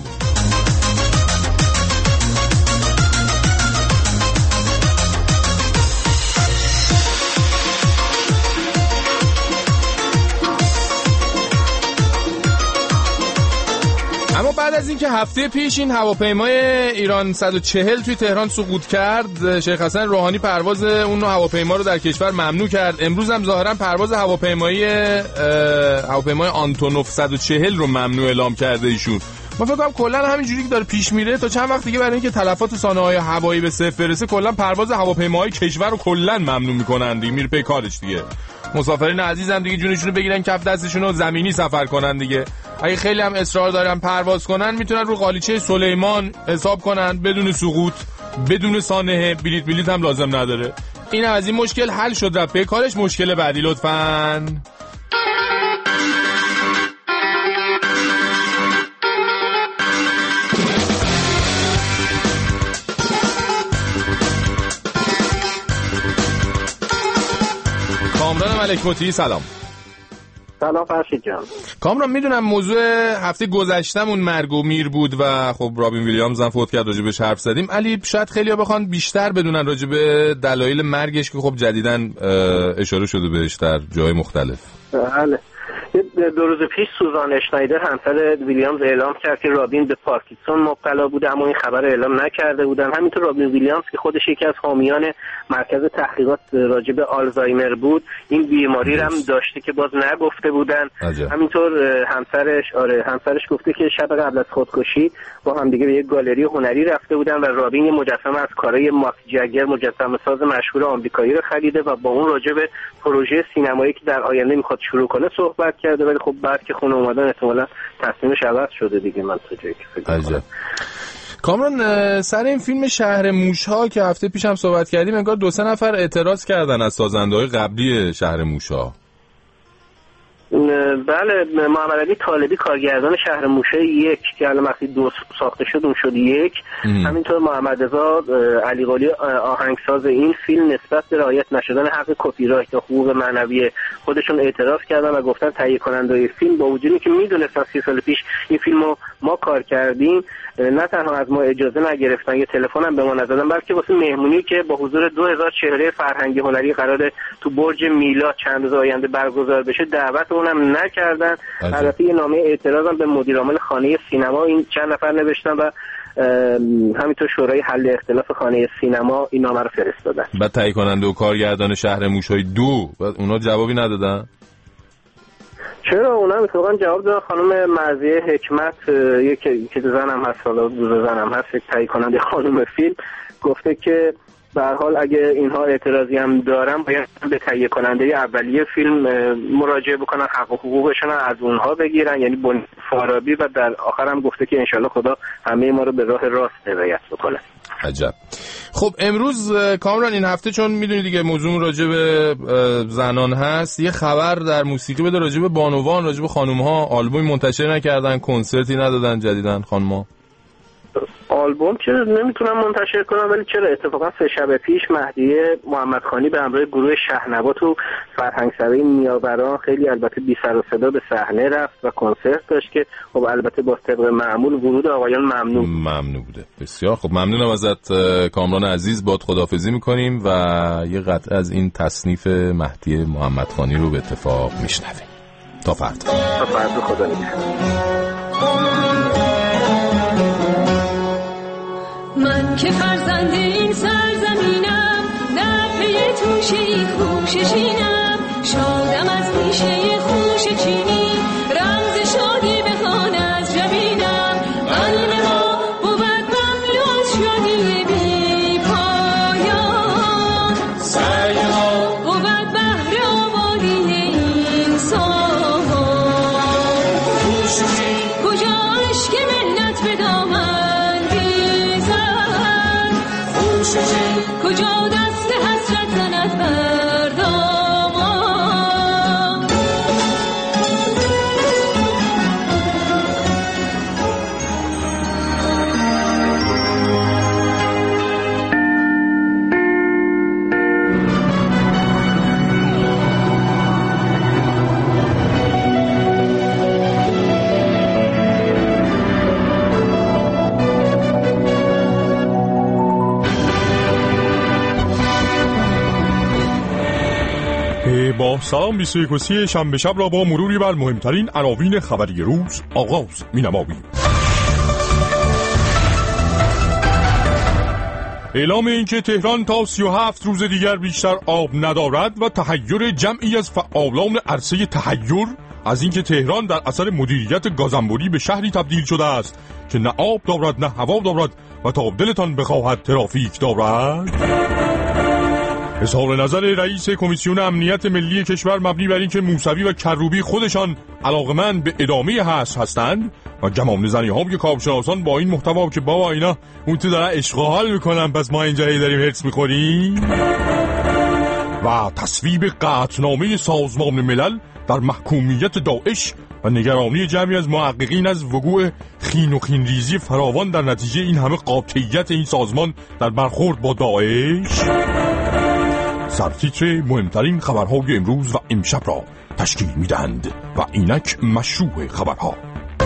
اما بعد از اینکه هفته پیش این هواپیمای ایران صد و چهل توی تهران سقوط کرد، شیخ حسن روحانی پرواز اون هواپیما رو در کشور ممنوع کرد. امروز هم ظاهرا پرواز هواپیمای هواپیمای آنتونوف صد و چهل رو ممنوع اعلام کرده ایشون. ما فکر کنم کلا همینجوری که داره پیش میره تا چند وقت دیگه برای اینکه تلفات صنایع هوایی به صفر برسه کلا پرواز هواپیماهای کشور رو کلا ممنوع میکنن دیگه. میره پی کارش دیگه. مسافرین عزیزم دیگه جونشون رو بگیرن کف دستشون و زمینی سفر کنن دیگه. اگه خیلی هم اصرار دارن پرواز کنن میتونن رو قالیچه سلیمان حساب کنن بدون سقوط، بدون سانحه. بلیط بلیط هم لازم نداره. این از این مشکل حل شد. رفت پی کارش. مشکل بعدی لطفاً. کامران ملک‌مطیعی سلام. سلام فرشید جان. کامران میدونم موضوع هفته گذشتمون مرگ و میر بود و خب رابین ویلیامز هم فوت کرد، راجع بهش حرف زدیم. علی شاید خیلی‌ها بخوان بیشتر بدونن راجع به دلایل مرگش که خب جدیداً اشاره شده بهش در جای مختلف. بله. دو روز پیش سوزان اشنایدر همسر ویلیامز اعلام کرد که رابین به پارکینسون مبتلا بوده، اما این خبر اعلام نکرده بودن. همینطور رابین ویلیامز که خودش یکی از حامیان مرکز تحقیقات راجع به آلزایمر بود، این بیماری رو هم داشته که باز نگفته بودن. عجب. همینطور همسرش آره همسرش گفته که شب قبل از خودکشی با هم دیگه به یک گالری هنری رفته بودن و رابین مجسمه از کارهای ماکس جگر، مجسمه ساز مشهور آمریکایی رو خریده و با اون راجع به پروژه سینمایی که در آینده میخواد شروع کنه صحبت کرده، ولی خب بعد که خونه اومدن احتمالاً تصمیمش عوض شده دیگه. من تو جایی که فکر کنم. کامران سر این فیلم شهر موش‌ها که هفته پیش هم صحبت کردیم انگار دو سه نفر اعتراض کردن از سازنده‌های قبلی شهر موش‌ها. بله، محمد علی طالبی کارگردان شهر موشه یک که الان وقتی دو ساخته شد اون شد یک. همینطور محمد رضا علی قلی آهنگساز این فیلم نسبت به رعایت نشدن حق کپی رایت و حقوق معنوی خودشون اعتراض کردن و گفتن تهیه کننده فیلم با وجودی که میدونستن سی سال پیش این فیلمو ما کار کردیم نه تنها از ما اجازه نگرفتن یا تلفن هم به ما نزدن، بلکه واسه مهمونی که با حضور دو هزار چهره فرهنگی هنری قراره تو برج میلاد چند روز آینده برگزار بشه دعوت اونم نکردن. البته یه نامه اعتراض هم به مدیر عامل خانه سینما این چند نفر نوشتن و همینطور شورای حل اختلاف خانه سینما این نامه رو فرستادن. بعد تهیه کننده و کارگردان شهر موش‌های دو اونا جوابی ندادن؟ چرا اونا میتونن جواب دادن. خانم مرضیه حکمت یک که زنم هست، حالا دو زنم هست، یک تهیه کننده خانم فیلم گفته که به هر حال اگه اینها اعتراضی هم دارن باید به تهیه کننده اولیه فیلم مراجعه بکنن، حق و حقوقشون از اونها بگیرن، یعنی بن فارابی، و در آخر هم گفته که انشالله خدا همه ما رو به راه راست هدایت بکنه. عجب. خب امروز کامران این هفته چون میدونی دیگه موضوع راجع به زنان هست، یه خبر در موسیقی بده راجع به بانوان، راجع به خانوم‌ها. آلبوم منتشر نکردن، کنسرتی ندادن جدیدن خانم‌ها. آلبوم چرا نمیتونم منتشر کنم، ولی چرا اتفاقا سه شب پیش مهدیه محمدخانی به همراه گروه شهنوا تو فرهنگسرای نیاوران خیلی البته بی سر و صدا به صحنه رفت و کنسرت داشت که خب البته با طبق معمول ورود آقایان ممنوع ممنوع بوده. بسیار خب، ممنونم ازت کامران عزیز، باد خداحافظی میکنیم و یه قطعه از این تصنیف مهدیه محمدخانی رو به اتفاق میشنویم. تا فردا. تا فردا، خدا نگهدار. من که فرزند این سرزمینم، در پی توشه خوششینم، شادم از پیشه خوش چینی، رمز شادی بخوان از جبینم. قلب ما بود مملو از شادی بی پایان، سعی ها بود بهر آبادی این سامان. کجا عشق ملت به دامن بیزد، کجا دست حسرت زند بر دامان. با سلام بیست و یکم شنبه شب را با مروری بر مهمترین عناوین خبری روز آغاز می‌نماییم. اعلام اینکه تهران تا سی و هفت روز دیگر بیشتر آب ندارد و تحیر جمعی از فعالان عرصه تحیر از اینکه تهران در اثر مدیریت گازانبری به شهری تبدیل شده است که نه آب دارد نه هوا دارد و تا دلتان بخواهد ترافیک دارد. اظهار نظر رئیس کمیسیون امنیت ملی کشور مبنی بر اینکه موسوی و کروبی خودشان علاقمند به ادامه حبس هستند و گمان زنی ها که کارشناسان با این محتوا که بابا اینا اون تو دارن اشغال میکنن پس ما اینجا داریم هرس میخوریم. و تصویب قطعنامه سازمان ملل در محکومیت داعش و نگرانی جمعی از محققین از وقوع خین و خینریزی فراوان در نتیجه این همه قاطعیت این سازمان در برخورد با داعش. سرتیتر مهمترین خبرهای امروز و امشب را تشکیل می‌دهند و اینک مشروع خبرها.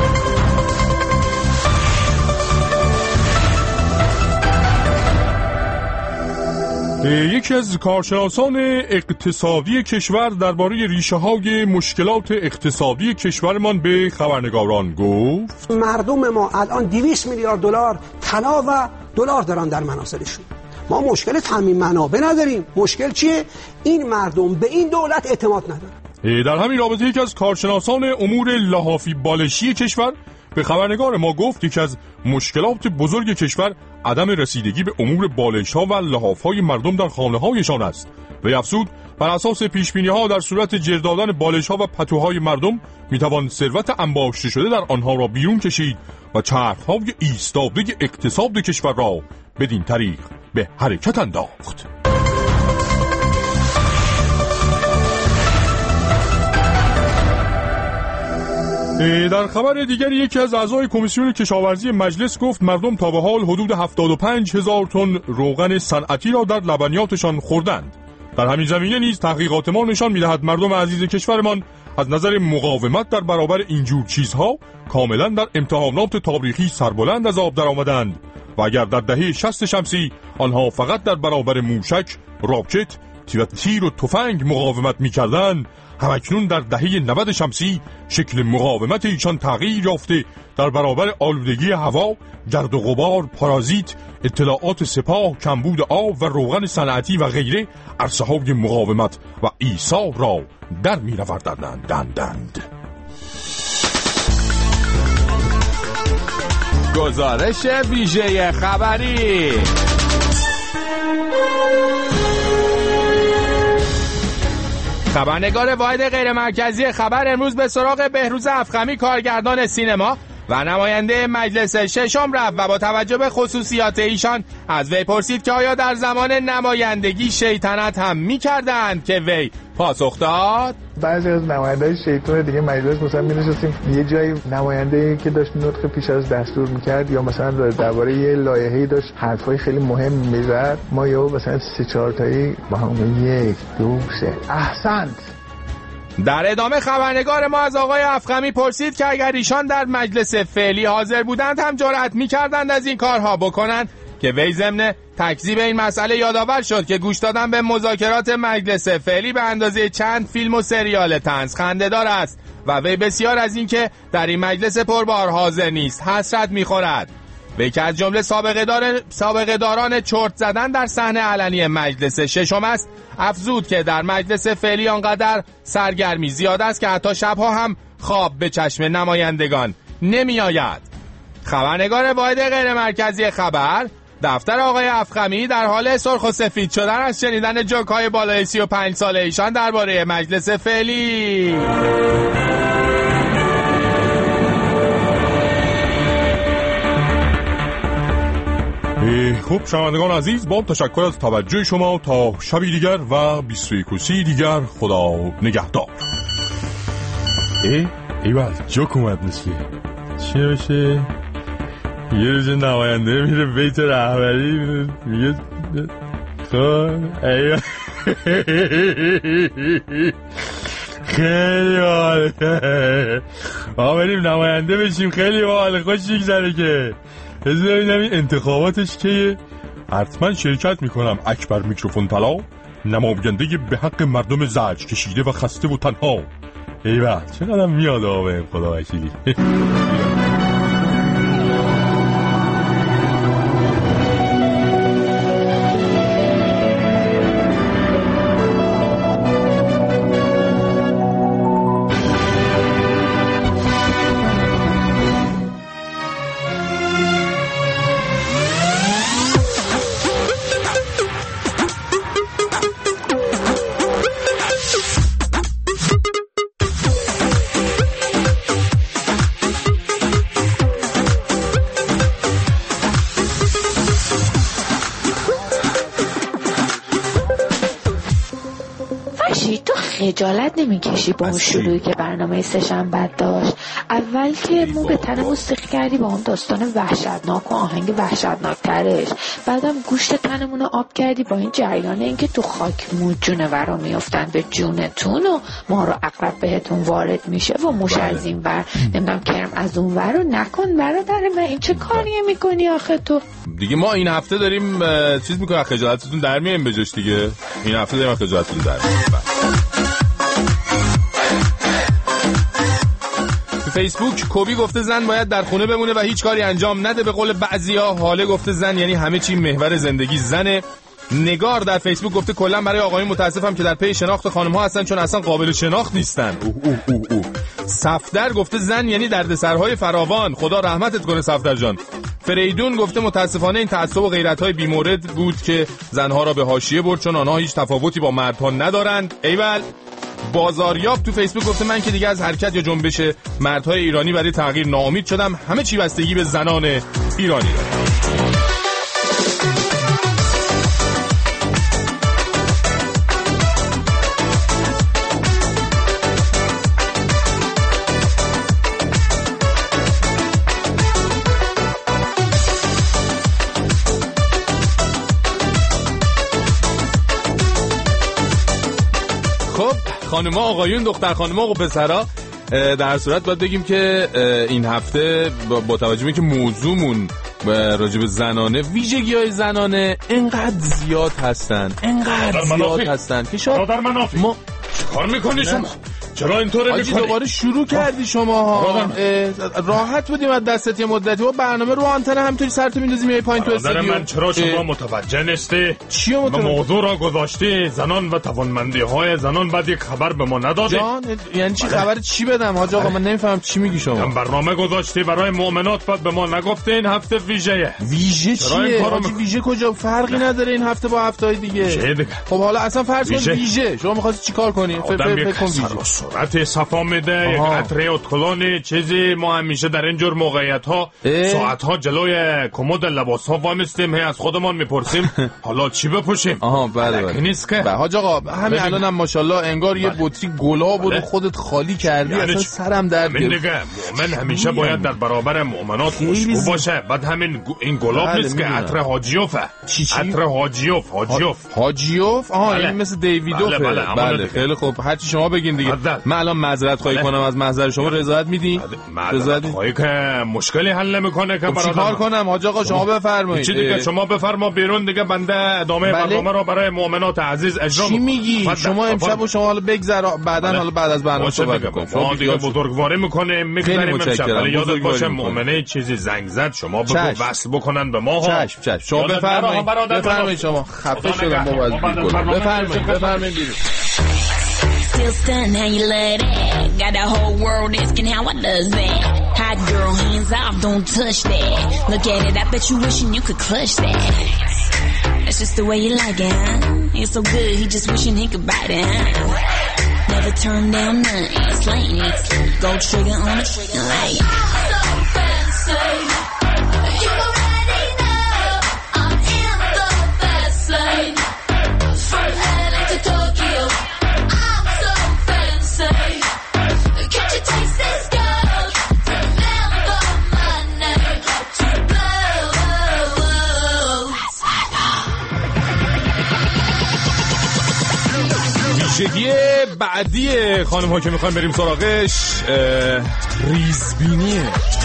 یکی از کارشناسان اقتصادی کشور درباره ریشه‌های مشکلات اقتصادی کشورمان به خبرنگاران گفت: مردم ما الان دویست میلیارد دلار طلا و دلار دارن در مناصرشون. ما مشکل تامین منابع نداریم. مشکل چیه؟ این مردم به این دولت اعتماد ندارن. در همین رابطه یکی از کارشناسان امور لحافی بالشی کشور به خبرنگار ما گفت یکی از مشکلات بزرگ کشور عدم رسیدگی به امور بالش‌ها و لحاف‌های مردم در خانه‌هایشان است. و افزود بر اساس پیش‌بینی‌ها در صورت جر دادن بالش‌ها و پتوهای مردم می‌توان ثروت انباشته شده در آنها را بیرون کشید و چرخ‌های ایستاده اقتصاد کشور را بدین طریق به حرکت انداخت. در خبر دیگر یکی از اعضای کمیسیون کشاورزی مجلس گفت مردم تا به حال حدود هفتاد و پنج هزار تن روغن صنعتی را در لبنیاتشان خوردند. در همین زمینه نیز تحقیقات ما نشان می‌دهد مردم عزیز کشورمان از نظر مقاومت در برابر اینجور چیزها کاملا در امتحانات تاریخی سربلند از آب درآمدند و اگر در دهه شصت شمسی آنها فقط در برابر موشک، راکت و تیر و تفنگ مقاومت می‌کردند، همکنون در دهه نود شمسی شکل مقاومت ایشان تغییر یافته در برابر آلودگی هوا، گرد و غبار، پارازیت، اطلاعات سپاه، کمبود آب و روغن صنعتی و غیره عرصه‌های مقاومت و ایثار را در می‌نوردند. گزارش ویژه خبری. خبرنگار واحد غیر مرکزی خبر امروز به سراغ بهروز افخمی کارگردان سینما و نماینده مجلس ششم رفت و با توجه به خصوصیات ایشان از وی پرسید که آیا در زمان نمایندگی شیطنت هم می‌کردند که وی پاسخ داد. بعضی از نماینده‌های شیطان دیگه مجلس مثلا می‌نشستیم یه جایی نماینده‌ای که داشت نطق پیش از دستور می‌کرد یا مثلا درباره یه لایحه‌ای داشت حرفای خیلی مهم می‌زد، ما یا مثلا سه چهار تایی با هم یک دو سه احسنت. در ادامه خبرنگار ما از آقای افخمی پرسید که اگر ایشان در مجلس فعلی حاضر بودند هم جرأت می‌کردند از این کارها بکنند که وی ضمن تکذیب این مسئله یادآور شد که گوش دادن به مذاکرات مجلس فعلی به اندازه چند فیلم و سریال طنز خنده‌دار است و وی بسیار از این که در این مجلس پربار حاضر نیست حسرت می‌خورد. به یکی از جمله سابقه دار سابقه داران چرت زدن در صحنه علنی مجلس ششم است، افزود که در مجلس فعلی آنقدر سرگرمی زیاد است که حتی شبها هم خواب به چشم نمایندگان نمی آید. خبرنگار واحد غیر مرکزی خبر دفتر آقای افخمی در حال سرخ و سفید شدن از شنیدن جوک‌های بالای سی و پنج ساله ایشان درباره مجلس فعلی. خب شنوندگان عزیز، با تشکر از توجه شما، تا شبی دیگر و بیست و یکوسی دیگر خدا نگهدار. ای ایوال جوک اومد مثل چی نمیشه؟ یه روز نماینده میره بیت رهبری میگه خب ایوال خیلی حاله ما بریم نماینده بشیم، خیلی حاله خوش یگذره که از ببینم این انتخاباتش که حتما شرکت میکنم. اکبر میکروفون طلا، نماینده به حق مردم زجر کشیده و خسته و تنها. ایوه چقدر میاد آبه خدا وکیلی. خجالت نمیکشی با اون شروعی که برنامه سه‌شنبه داشت؟ اول که مو به تنمو سیخ کردی با اون داستان وحشتناک و آهنگ وحشتناک ترش، بعدم گوشت تنمونو آب کردی با این جریان اینکه تو خاک مو جونورا میافتن به جونتون و ما رو عقرب بهتون وارد میشه و موش از این ور نمیدونم کرم از اون ور رو نکن برادر من. این چه کاریه میکنی آخه تو دیگه؟ ما این هفته داریم چیز میکنیم خجالتتون در میایم بجاش دیگه. این هفته داریم خجالتتون در میایم. فیسبوک کوبی گفته زن باید در خونه بمونه و هیچ کاری انجام نده. به قول بعضیا حاله گفته زن یعنی همه چی محور زندگی زنه. نگار در فیسبوک گفته کلا برای آقایون متاسفم که در پی شناخت خانم‌ها هستن چون اصلا قابل شناخت نیستن. اوه اوه اوه اوه. صفدر گفته زن یعنی دردسرهای فراوان. خدا رحمتت کنه صفدر جان. فریدون گفته متاسفانه این تعصب و غیرت‌های بی‌مورد بود که زنها را به حاشیه برد چون آنها هیچ تفاوتی با مردها ندارند. ایول. بازاریاب تو فیسبوک گفته من که دیگه از حرکت یا جنبش مردهای ایرانی برای تغییر ناامید شدم. همه چی بستگی به زنان ایرانی داره. خانوما آقایون دختر خانوما و پسرا، در صورت باید بگیم که این هفته با توجه به که موضوعمون راجب زنانه، ویژگی‌های زنانه انقدر زیاد هستن انقدر زیاد هستن که شاید ما کار میکنی شما؟ چرا اینطوره میکنی؟ دوباره شروع کردی شما. راحت بودیم از دستت یه مدتی و برنامه رو آنتن همینطوری سرتو میندازی میای پایین تو استودیو. من چرا شما متوجه نیستی؟ چی متوجه؟ موضوع را گذاشتی زنان و توانمندی های زنان، بعد یک خبر به ما ندادی؟ جان یعنی چی خبر چی بدم حاج آقا؟ من نمیفهم چی میگی شما. برنامه گذاشتی برای مؤمنات، بعد به ما نگفتی این هفته ویژه. ویژه چیه؟ حاجی ویژه کجا؟ فرقی نداره این هفته با هفته‌های دیگه. خب حالا اصلا فرض کن ویژه شما می‌خواستی چیکار کنی؟ فکر کن ویژه سرعت صفا میده، یک عطر اتکلونی چیزی. ما همیشه در این جور موقعیت ها ساعت ها جلوی کمد لباس ها وایمیستیم، هی از خودمون میپرسیم حالا چی بپوشیم. آها بله بله نیست که حاج آقا همین الانم هم ماشاءالله انگار یه بطری گلاب رو خودت خالی کردی. یعنی اصلا سرم درد گرفت. دیگه مؤمن همیشه باید در برابر مؤمنات خوشبو باشه. بعد همین این گلاب نیست که عطر حاجیوفه. عطر حاجیوف حاجیوف حاجیوف آها این مثل دیویدوفه. بله بله خیلی خوب هرچی شما بگین دیگه. من الان معذرت خواهی کنم از محضر شما، رضایت میدی؟ رضایت خواهی که مشکلی حل نمیکنه که برادر. چیکار کنم حاج آقا شما بفرمایید. چی دیگه شما بفرما بیرون دیگه، بنده ادامه بله؟ برنامه رو برای مؤمنات عزیز اجرا چی میگی؟ شما امشب و شما حالا بگذر بعدن حالا بعد از برنامه صحبت کنیم. ما دیگه بزرگواری میکنیم میگذاریم امشب، ولی یادت باشه مؤمنه چیزی زنگ زد شما بگو وصل بکنن به ما ها. چشم چشم شما بفرمایید بفرمایید شما خفه شدم بابا از بیگل. بفرمایید بفرمایید بیرون. Still stunned how you love that. Got the whole world asking how I does that. Hot girl, hands off, don't touch that. Look at it, I bet you wishing you could clutch that. That's just the way you like it, huh? It's so good, he just wishing he could bite it, huh? Never turn down nothing, slaying it. Go trigger on the trigger like I'm so fancy. You already know I'm in the fast lane. From L A to Tokyo. Can't you taste this girl? Remember my name to blow. ویژگی بعدی خانم ها که میخوایم بریم سراغش ریزبینیه.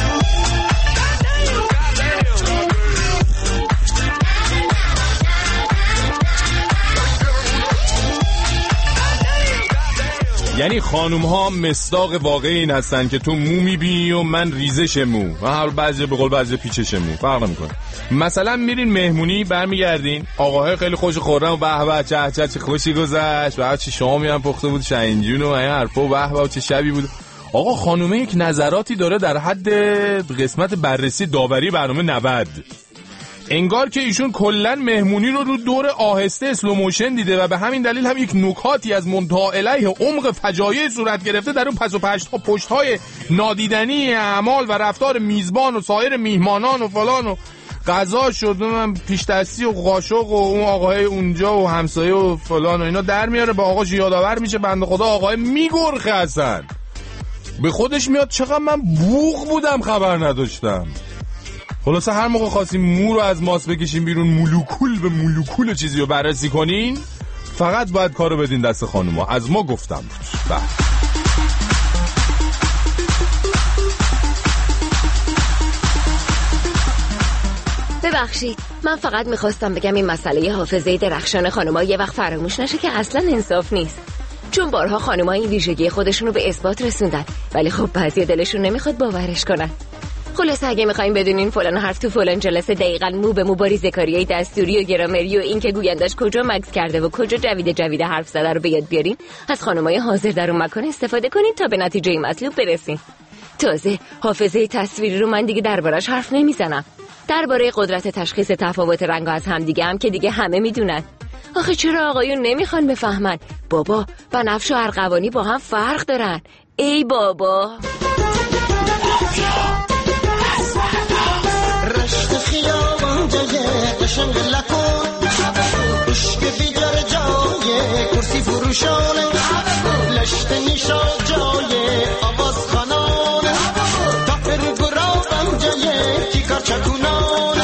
یعنی خانوم ها مصداق واقعی این هستن که تو مو میبینی و من ریزش مو و هر بعضی به قول بعضی پیچش مو فرق نمیکنه. مثلا میرین مهمونی برمیگردین آقاهای خیلی خوش خورن و به به چه چه چه خوشی گذشت و چه شامی هم پخته بود شاهینجون و این حرفا و به به چه شبی بود. آقا خانومه یک نظراتی داره در حد قسمت بررسی داوری برنامه نود. انگار که ایشون کلن مهمونی رو رو دور آهسته اسلو موشن دیده و به همین دلیل هم یک نکاتی از منتهی الیه عمق فجایع صورت گرفته در اون پس و پشت ها پشت‌های نادیدنی اعمال و رفتار میزبان و سایر میهمانان و فلان و غذا شد من پیش دستی و قاشق و اون آقاهای اونجا و همسایه و فلان و اینا در میاره به آقاش یادآور میشه بنده خدا آقای میگرخه اصلا به خودش میاد چقدر من بوق بودم خبر نداشتم. خلاصه هر موقع خواستیم مو رو از ماس بکشیم بیرون مولکول به مولکول چیزی رو بررسی کنین فقط باید کارو بدین دست خانوما. از ما گفتم بود. ببخشید من فقط میخواستم بگم این مسئله حافظه درخشان خانوما یه وقت فراموش نشه که اصلا انصاف نیست. چون بارها خانوما این ویژگی خودشون رو به اثبات رسوندن ولی خب بعضی دلشون نمیخواد باورش کنن. خلاص اگه میخوایم بدونین فلان حرف تو فلان جلسه دقیقاً مو به مو با ریزکاریای دستوری و گرامری و این که گویندش کجا مکس کرده و کجا جویده جویده حرف زده رو به یاد بیارین از خانمای حاضر در اون مکان استفاده کنین تا به نتیجه مطلوب برسین. تازه حافظه تصویری رو من دیگه دربارش حرف نمیزنم. درباره قدرت تشخیص تفاوت رنگ‌ها از همدیگه هم که دیگه همه میدونن. آخه چرا آقایون نمیخوان بفهمن؟ بابا بنفش و ارغوانی با هم فرق دارن. ای بابا رشت خیابان جای قشنگ لکن عشق بیدار جای کرسی فروشان لشت نیشا جای آواز خانان تافر گرابان جای کیکار چکونان.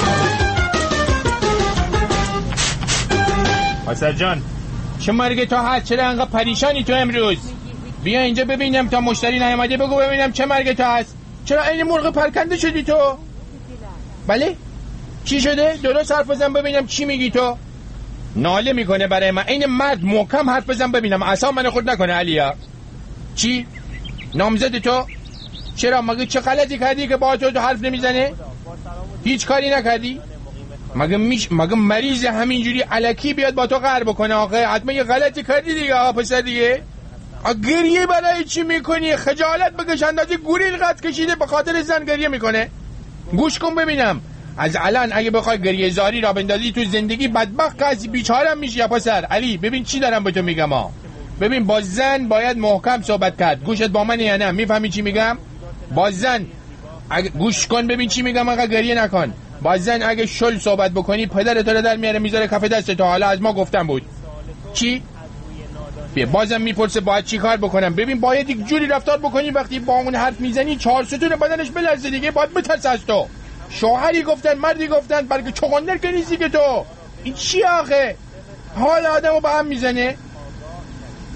حسن جان چه مرگه تا هست چرا انقدر پریشانی تو امروز؟ بیا اینجا ببینم تا مشتری نیامده بگو ببینم چه مرگه تا هست. چرا این مرغ پرکنده شدی تو؟ بله؟ چی شده؟ درست حرف بزن ببینم چی میگی تو؟ ناله میکنه برای من این مرد محکم حرف بزن ببینم اصلا من خود نکنه علیا. چی؟ نامزد تو؟ چرا مگه چه غلطی کردی که با تو حرف نمیزنه؟ هیچ کاری نکردی؟ مگه میش مگه مریض همینجوری الکی بیاد با تو قهر بکنه آخه حتما یه غلطی کردی دیگه آقا پسر دیگه. گریه برای چی میکنی؟ خجالت بکش اندازی گوریل قد کشیده به خاطر زن گریه میکنه. گوش کن ببینم از الان اگه بخوای گریه زاری را بندازی تو زندگی بدبخت کسی بیچارم میشی یا پسر. علی ببین چی دارم به تو میگم ها. ببین با زن باید محکم صحبت کرد. گوشت با من یا نه؟ میفهمی چی میگم؟ با زن اگه گوش کن ببین چی میگم آقا گریه نکن. با زن اگه شل صحبت بکنی پدرت رو در میاره میذاره کف دست تو. حالا از ما گفتم بود چی؟ بیا بازم میپرسه باید چی کار بکنم. ببین باید یک جوری رفتار بکنی وقتی با اون حرف میزنی چهار ستون بدنش بلرزه دیگه. باید بترس از تو. شوهری گفتن مردی گفتن بلکه چغندر که نیستی که تو. این چی آخه؟ حال آدمو به هم میزنه.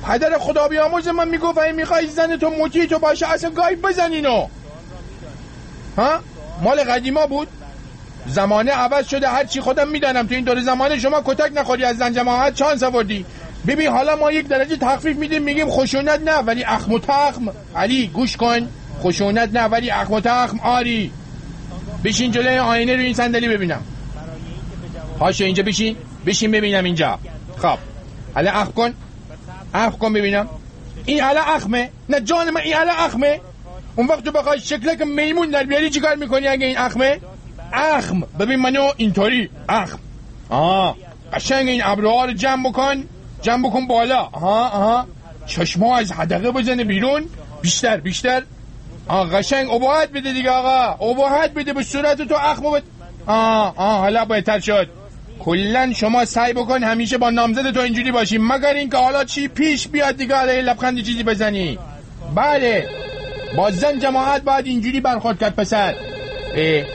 پدر خدا بیامرز من میگفت اگه میخوای زن تو مطیع تو باشه اصلا گاهی بزنینو. ها مال قدیما بود، زمانه عوض شده. هرچی خودم میدانم تو این دور زمانه شما کتک نخوری از زن جماعت چانس آوردی. ببین حالا ما یک درجه تخفیف میدیم، میگیم خشونت نه ولی اخم و تخم. علی گوش کن، خشونت نه ولی اخم و تخم آری. بشین جلوی آینه رو این صندلی ببینم. هاشو اینجا بشین، بشین ببینم اینجا. خب حالا اخم کن، اخم کن ببینم. این حالا اخمه؟ نه جان من این حالا اخمه؟ اون وقت تو بخوای شکلک میمون در بیاری چیکار میکنی اگه این اخمه؟ اخم. ببین منو اینطوری اخم. آه قشنگ این ابروها رو جمع بکن، جمع بکن بالا. آها آها چشما از حدقه بزنه بیرون، بیشتر بیشتر. آه قشنگ ابهت بده دیگه آقا، ابهت بده به صورت تو اخمو بد. آه آه حالا بهتر شد. کلن شما سعی بکن همیشه با نامزد تو اینجوری باشی، مگر اینکه حالا چی پیش بیاد دیگه علیه لبخندی چیزی بزنی. بله با زن جماعت باید اینجوری برخورد کرد پسر. اه.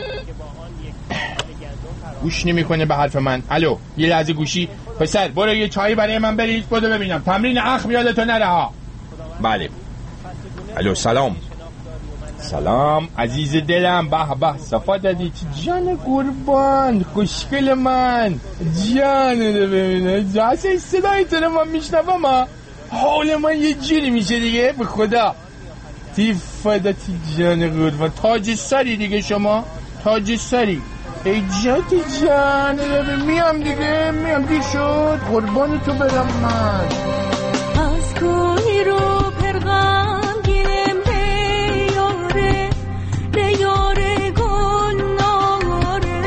گوش نمیکنه به حرف من. الو یه لحظه گوشی. پسر برو یه چایی برای من بریز بده ببینم. تمرین اخم یادتو نره ها. بله. الو سلام. سلام عزیز دلم. به به صفا دادی. جان قربان خوشگل من جان ببینه جاسه صدای تو رو من میشنوم ها. حال من یه جوری میشه دیگه به خدا. تی فداتی جان قربان. تاج سری دیگه شما، تاج سری. ای جاتی جان میام دیگه، میام دیر شد قربانی تو برم من. از کوی رو پرغم گیرم ریاره ریاره گناره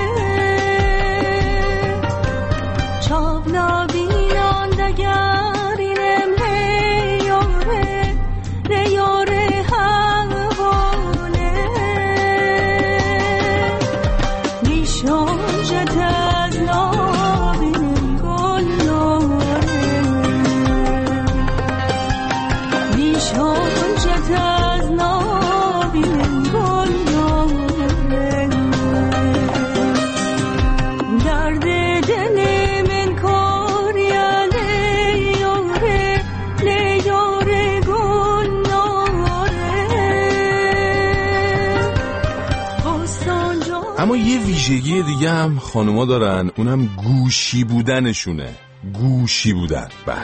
چاب نبینان دگرینم ریاره ریاره حواله نیشانجت از نابینم گناره نیشانجت از نابینم گناره درد دل من کاریاله یاره لیاره گناره بستان جا. اما یه ویژگی دیگه هم خانوما دارن، اونم گوشی بودنشونه. گوشی بودن. بله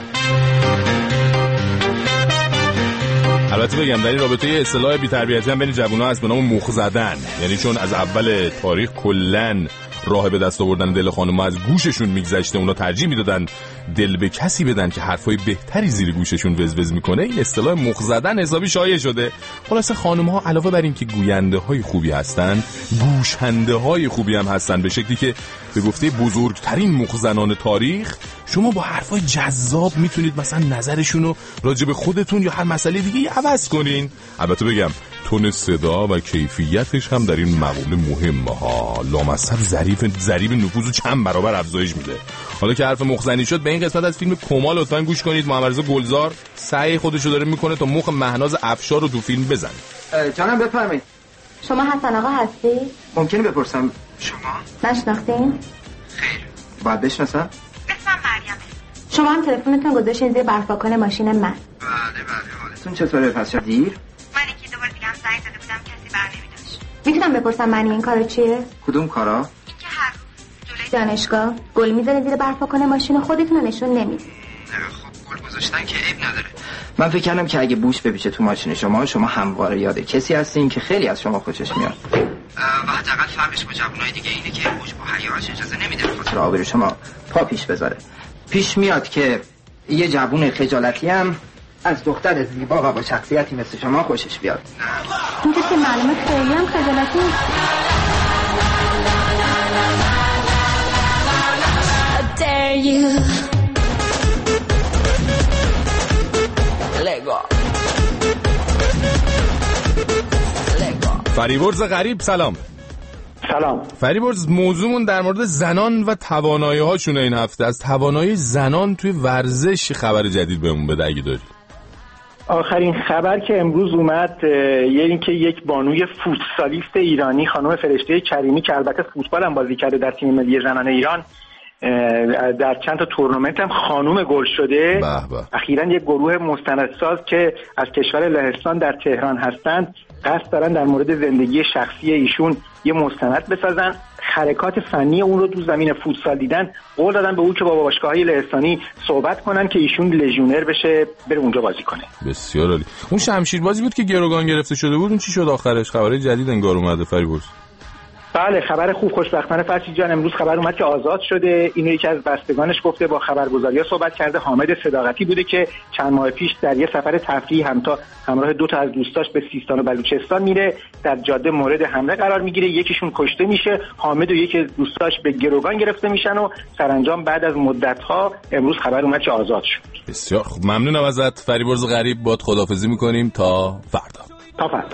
البته بگم در این رابطه یه اصطلاح بی‌تربیتی هم بین جوونا هست به نام مخ زدن. یعنی چون از اول تاریخ کلن راه به دست آوردن دل خانوما از گوششون میگذشته، اونا ترجیح میدادن دل به کسی بدن که حرفای بهتری زیر گوششون وزوز میکنه. این اصطلاح مخ زدن حسابی شایع شده. خلاصه خانم‌ها علاوه بر این که گوینده های خوبی هستن، گوشنده های خوبی هم هستن، به شکلی که به گفته بزرگترین مخ زنان تاریخ شما با حرفای جذاب میتونید مثلا نظرشون رو راجع به خودتون یا هر مسئله دیگه عوض کنین. البته بگم تون صدا و کیفیتش هم در این مقوله مهمه ها. لامصب ظریف ضریب نفوذو چند برابر افزایش میده. حالا که حرف مخزنی شد، به این قسمت از فیلم کما لطفاً گوش کنید. محمد رضا گلزار سعی خودشو داره میکنه تا مخ مهناز افشار رو تو فیلم بزنه. جانم بفرمایید. شما حسن آقا هستی؟ ممکنه بپرسم شما نشناختین؟ خیر باید بشناسم. اسمم مریمه. شما هم تلفنتون گذاشتین زیر برفاکن ماشین من. بله بله. حالتون چطوره پس؟ چرا دیر؟ من یکی دو بار دیگه هم زنگ زده بودم کسی برنمی‌داشت. میتونم بپرسم معنی این کارا چیه؟ کدوم کارا؟ اینکه هر روز جلوی دانشگاه گل میزنه زیر برفاکن ماشین خودتون رو نشون نمیدید. خب گل گذاشتن که عیب نداره. من فکر کردم که اگه بوش بپیچه تو ماشین شما، شما همواره یاد کسی هستین که خیلی از شما خوشش میاد. و حداقل فرقش با جوونای دیگه اینه که بوش با حیاهاش اجازه نمیده به خاطر آبرو شما پا پیش بذاره. پیش میاد که یه جوون خجالتی هم از دختر زیبا و با شخصیتی مثل شما خوشش بیاد. اینجا که معلومه خیلی هم خجالتی فریبرز غریب سلام. سلام. فریبرز موضوعمون در مورد زنان و توانایی هاشونه این هفته. از توانایی زنان توی ورزش خبر جدید بهمون بده اگه داری. آخرین خبر که امروز اومد یه این که یک بانوی فوتسالیست ایرانی خانم فرشته کریمی که البته فوتبال هم بازی کرده در تیم ملی زنان ایران در چند تا تورنمنت هم خانوم گل شده. اخیراً یک گروه مستندساز که از کشور لهستان در تهران هستند قصد دارن در مورد زندگی شخصی ایشون یه مستند بسازن. حرکات فنی اون رو تو زمین فوتسال دیدن، قول دادن به او که با باشگاه‌های لهستانی صحبت کنن که ایشون لژیونر بشه بره اونجا بازی کنه. بسیار عالی. اون شمشیر بازی بود که گروگان گرفته شده بود، اون چی شد آخرش؟ خبر جدید انگار اومده فریبرز. بله خبر خوب، خوشبختانه فرشید جان امروز خبر اومد که آزاد شده. اینو یکی از بستگانش گفته، با خبرگزاری‌ها صحبت کرده. حامد صداقتی بوده که چند ماه پیش در یه سفر تفریحی همتا همراه دو تا از دوستاش به سیستان و بلوچستان میره، در جاده مورد حمله قرار میگیره، یکیشون کشته میشه، حامد و یکی از دوستاش به گروگان گرفته میشن و سرانجام بعد از مدت‌ها امروز خبر اومد که آزاد شد. بسیار خوب، ممنونم ازت فریبرز غریب. باد خداحافظی می‌کنیم تا فردا. تا فردا.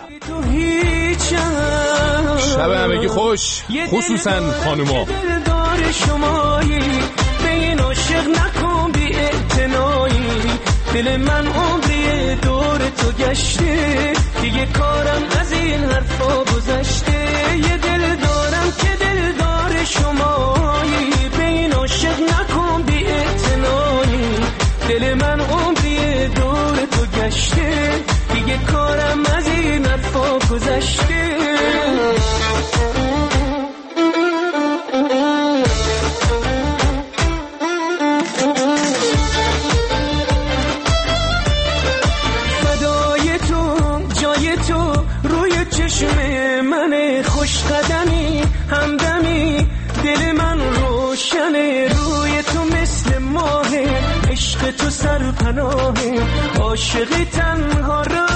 شب همگی خوش، خصوصا خانوما. دلدار شمایی به این عاشق نکن بی اعتنایی، دل من عمری دور تو گشته، دیگه کارم از این حرفا گذشته. یه دل دارم که دلدار شمایی به این عاشق نکن بی اعتنایی، دل من عمری دور تو گشته، دیگه کارم از این حرفا گذشته. فدای تو جای تو روی چشم من، خوش قدمی همدمی دل من روشنه، روی تو مثل ماه، عشق تو سرپناهه، عاشقی تنها را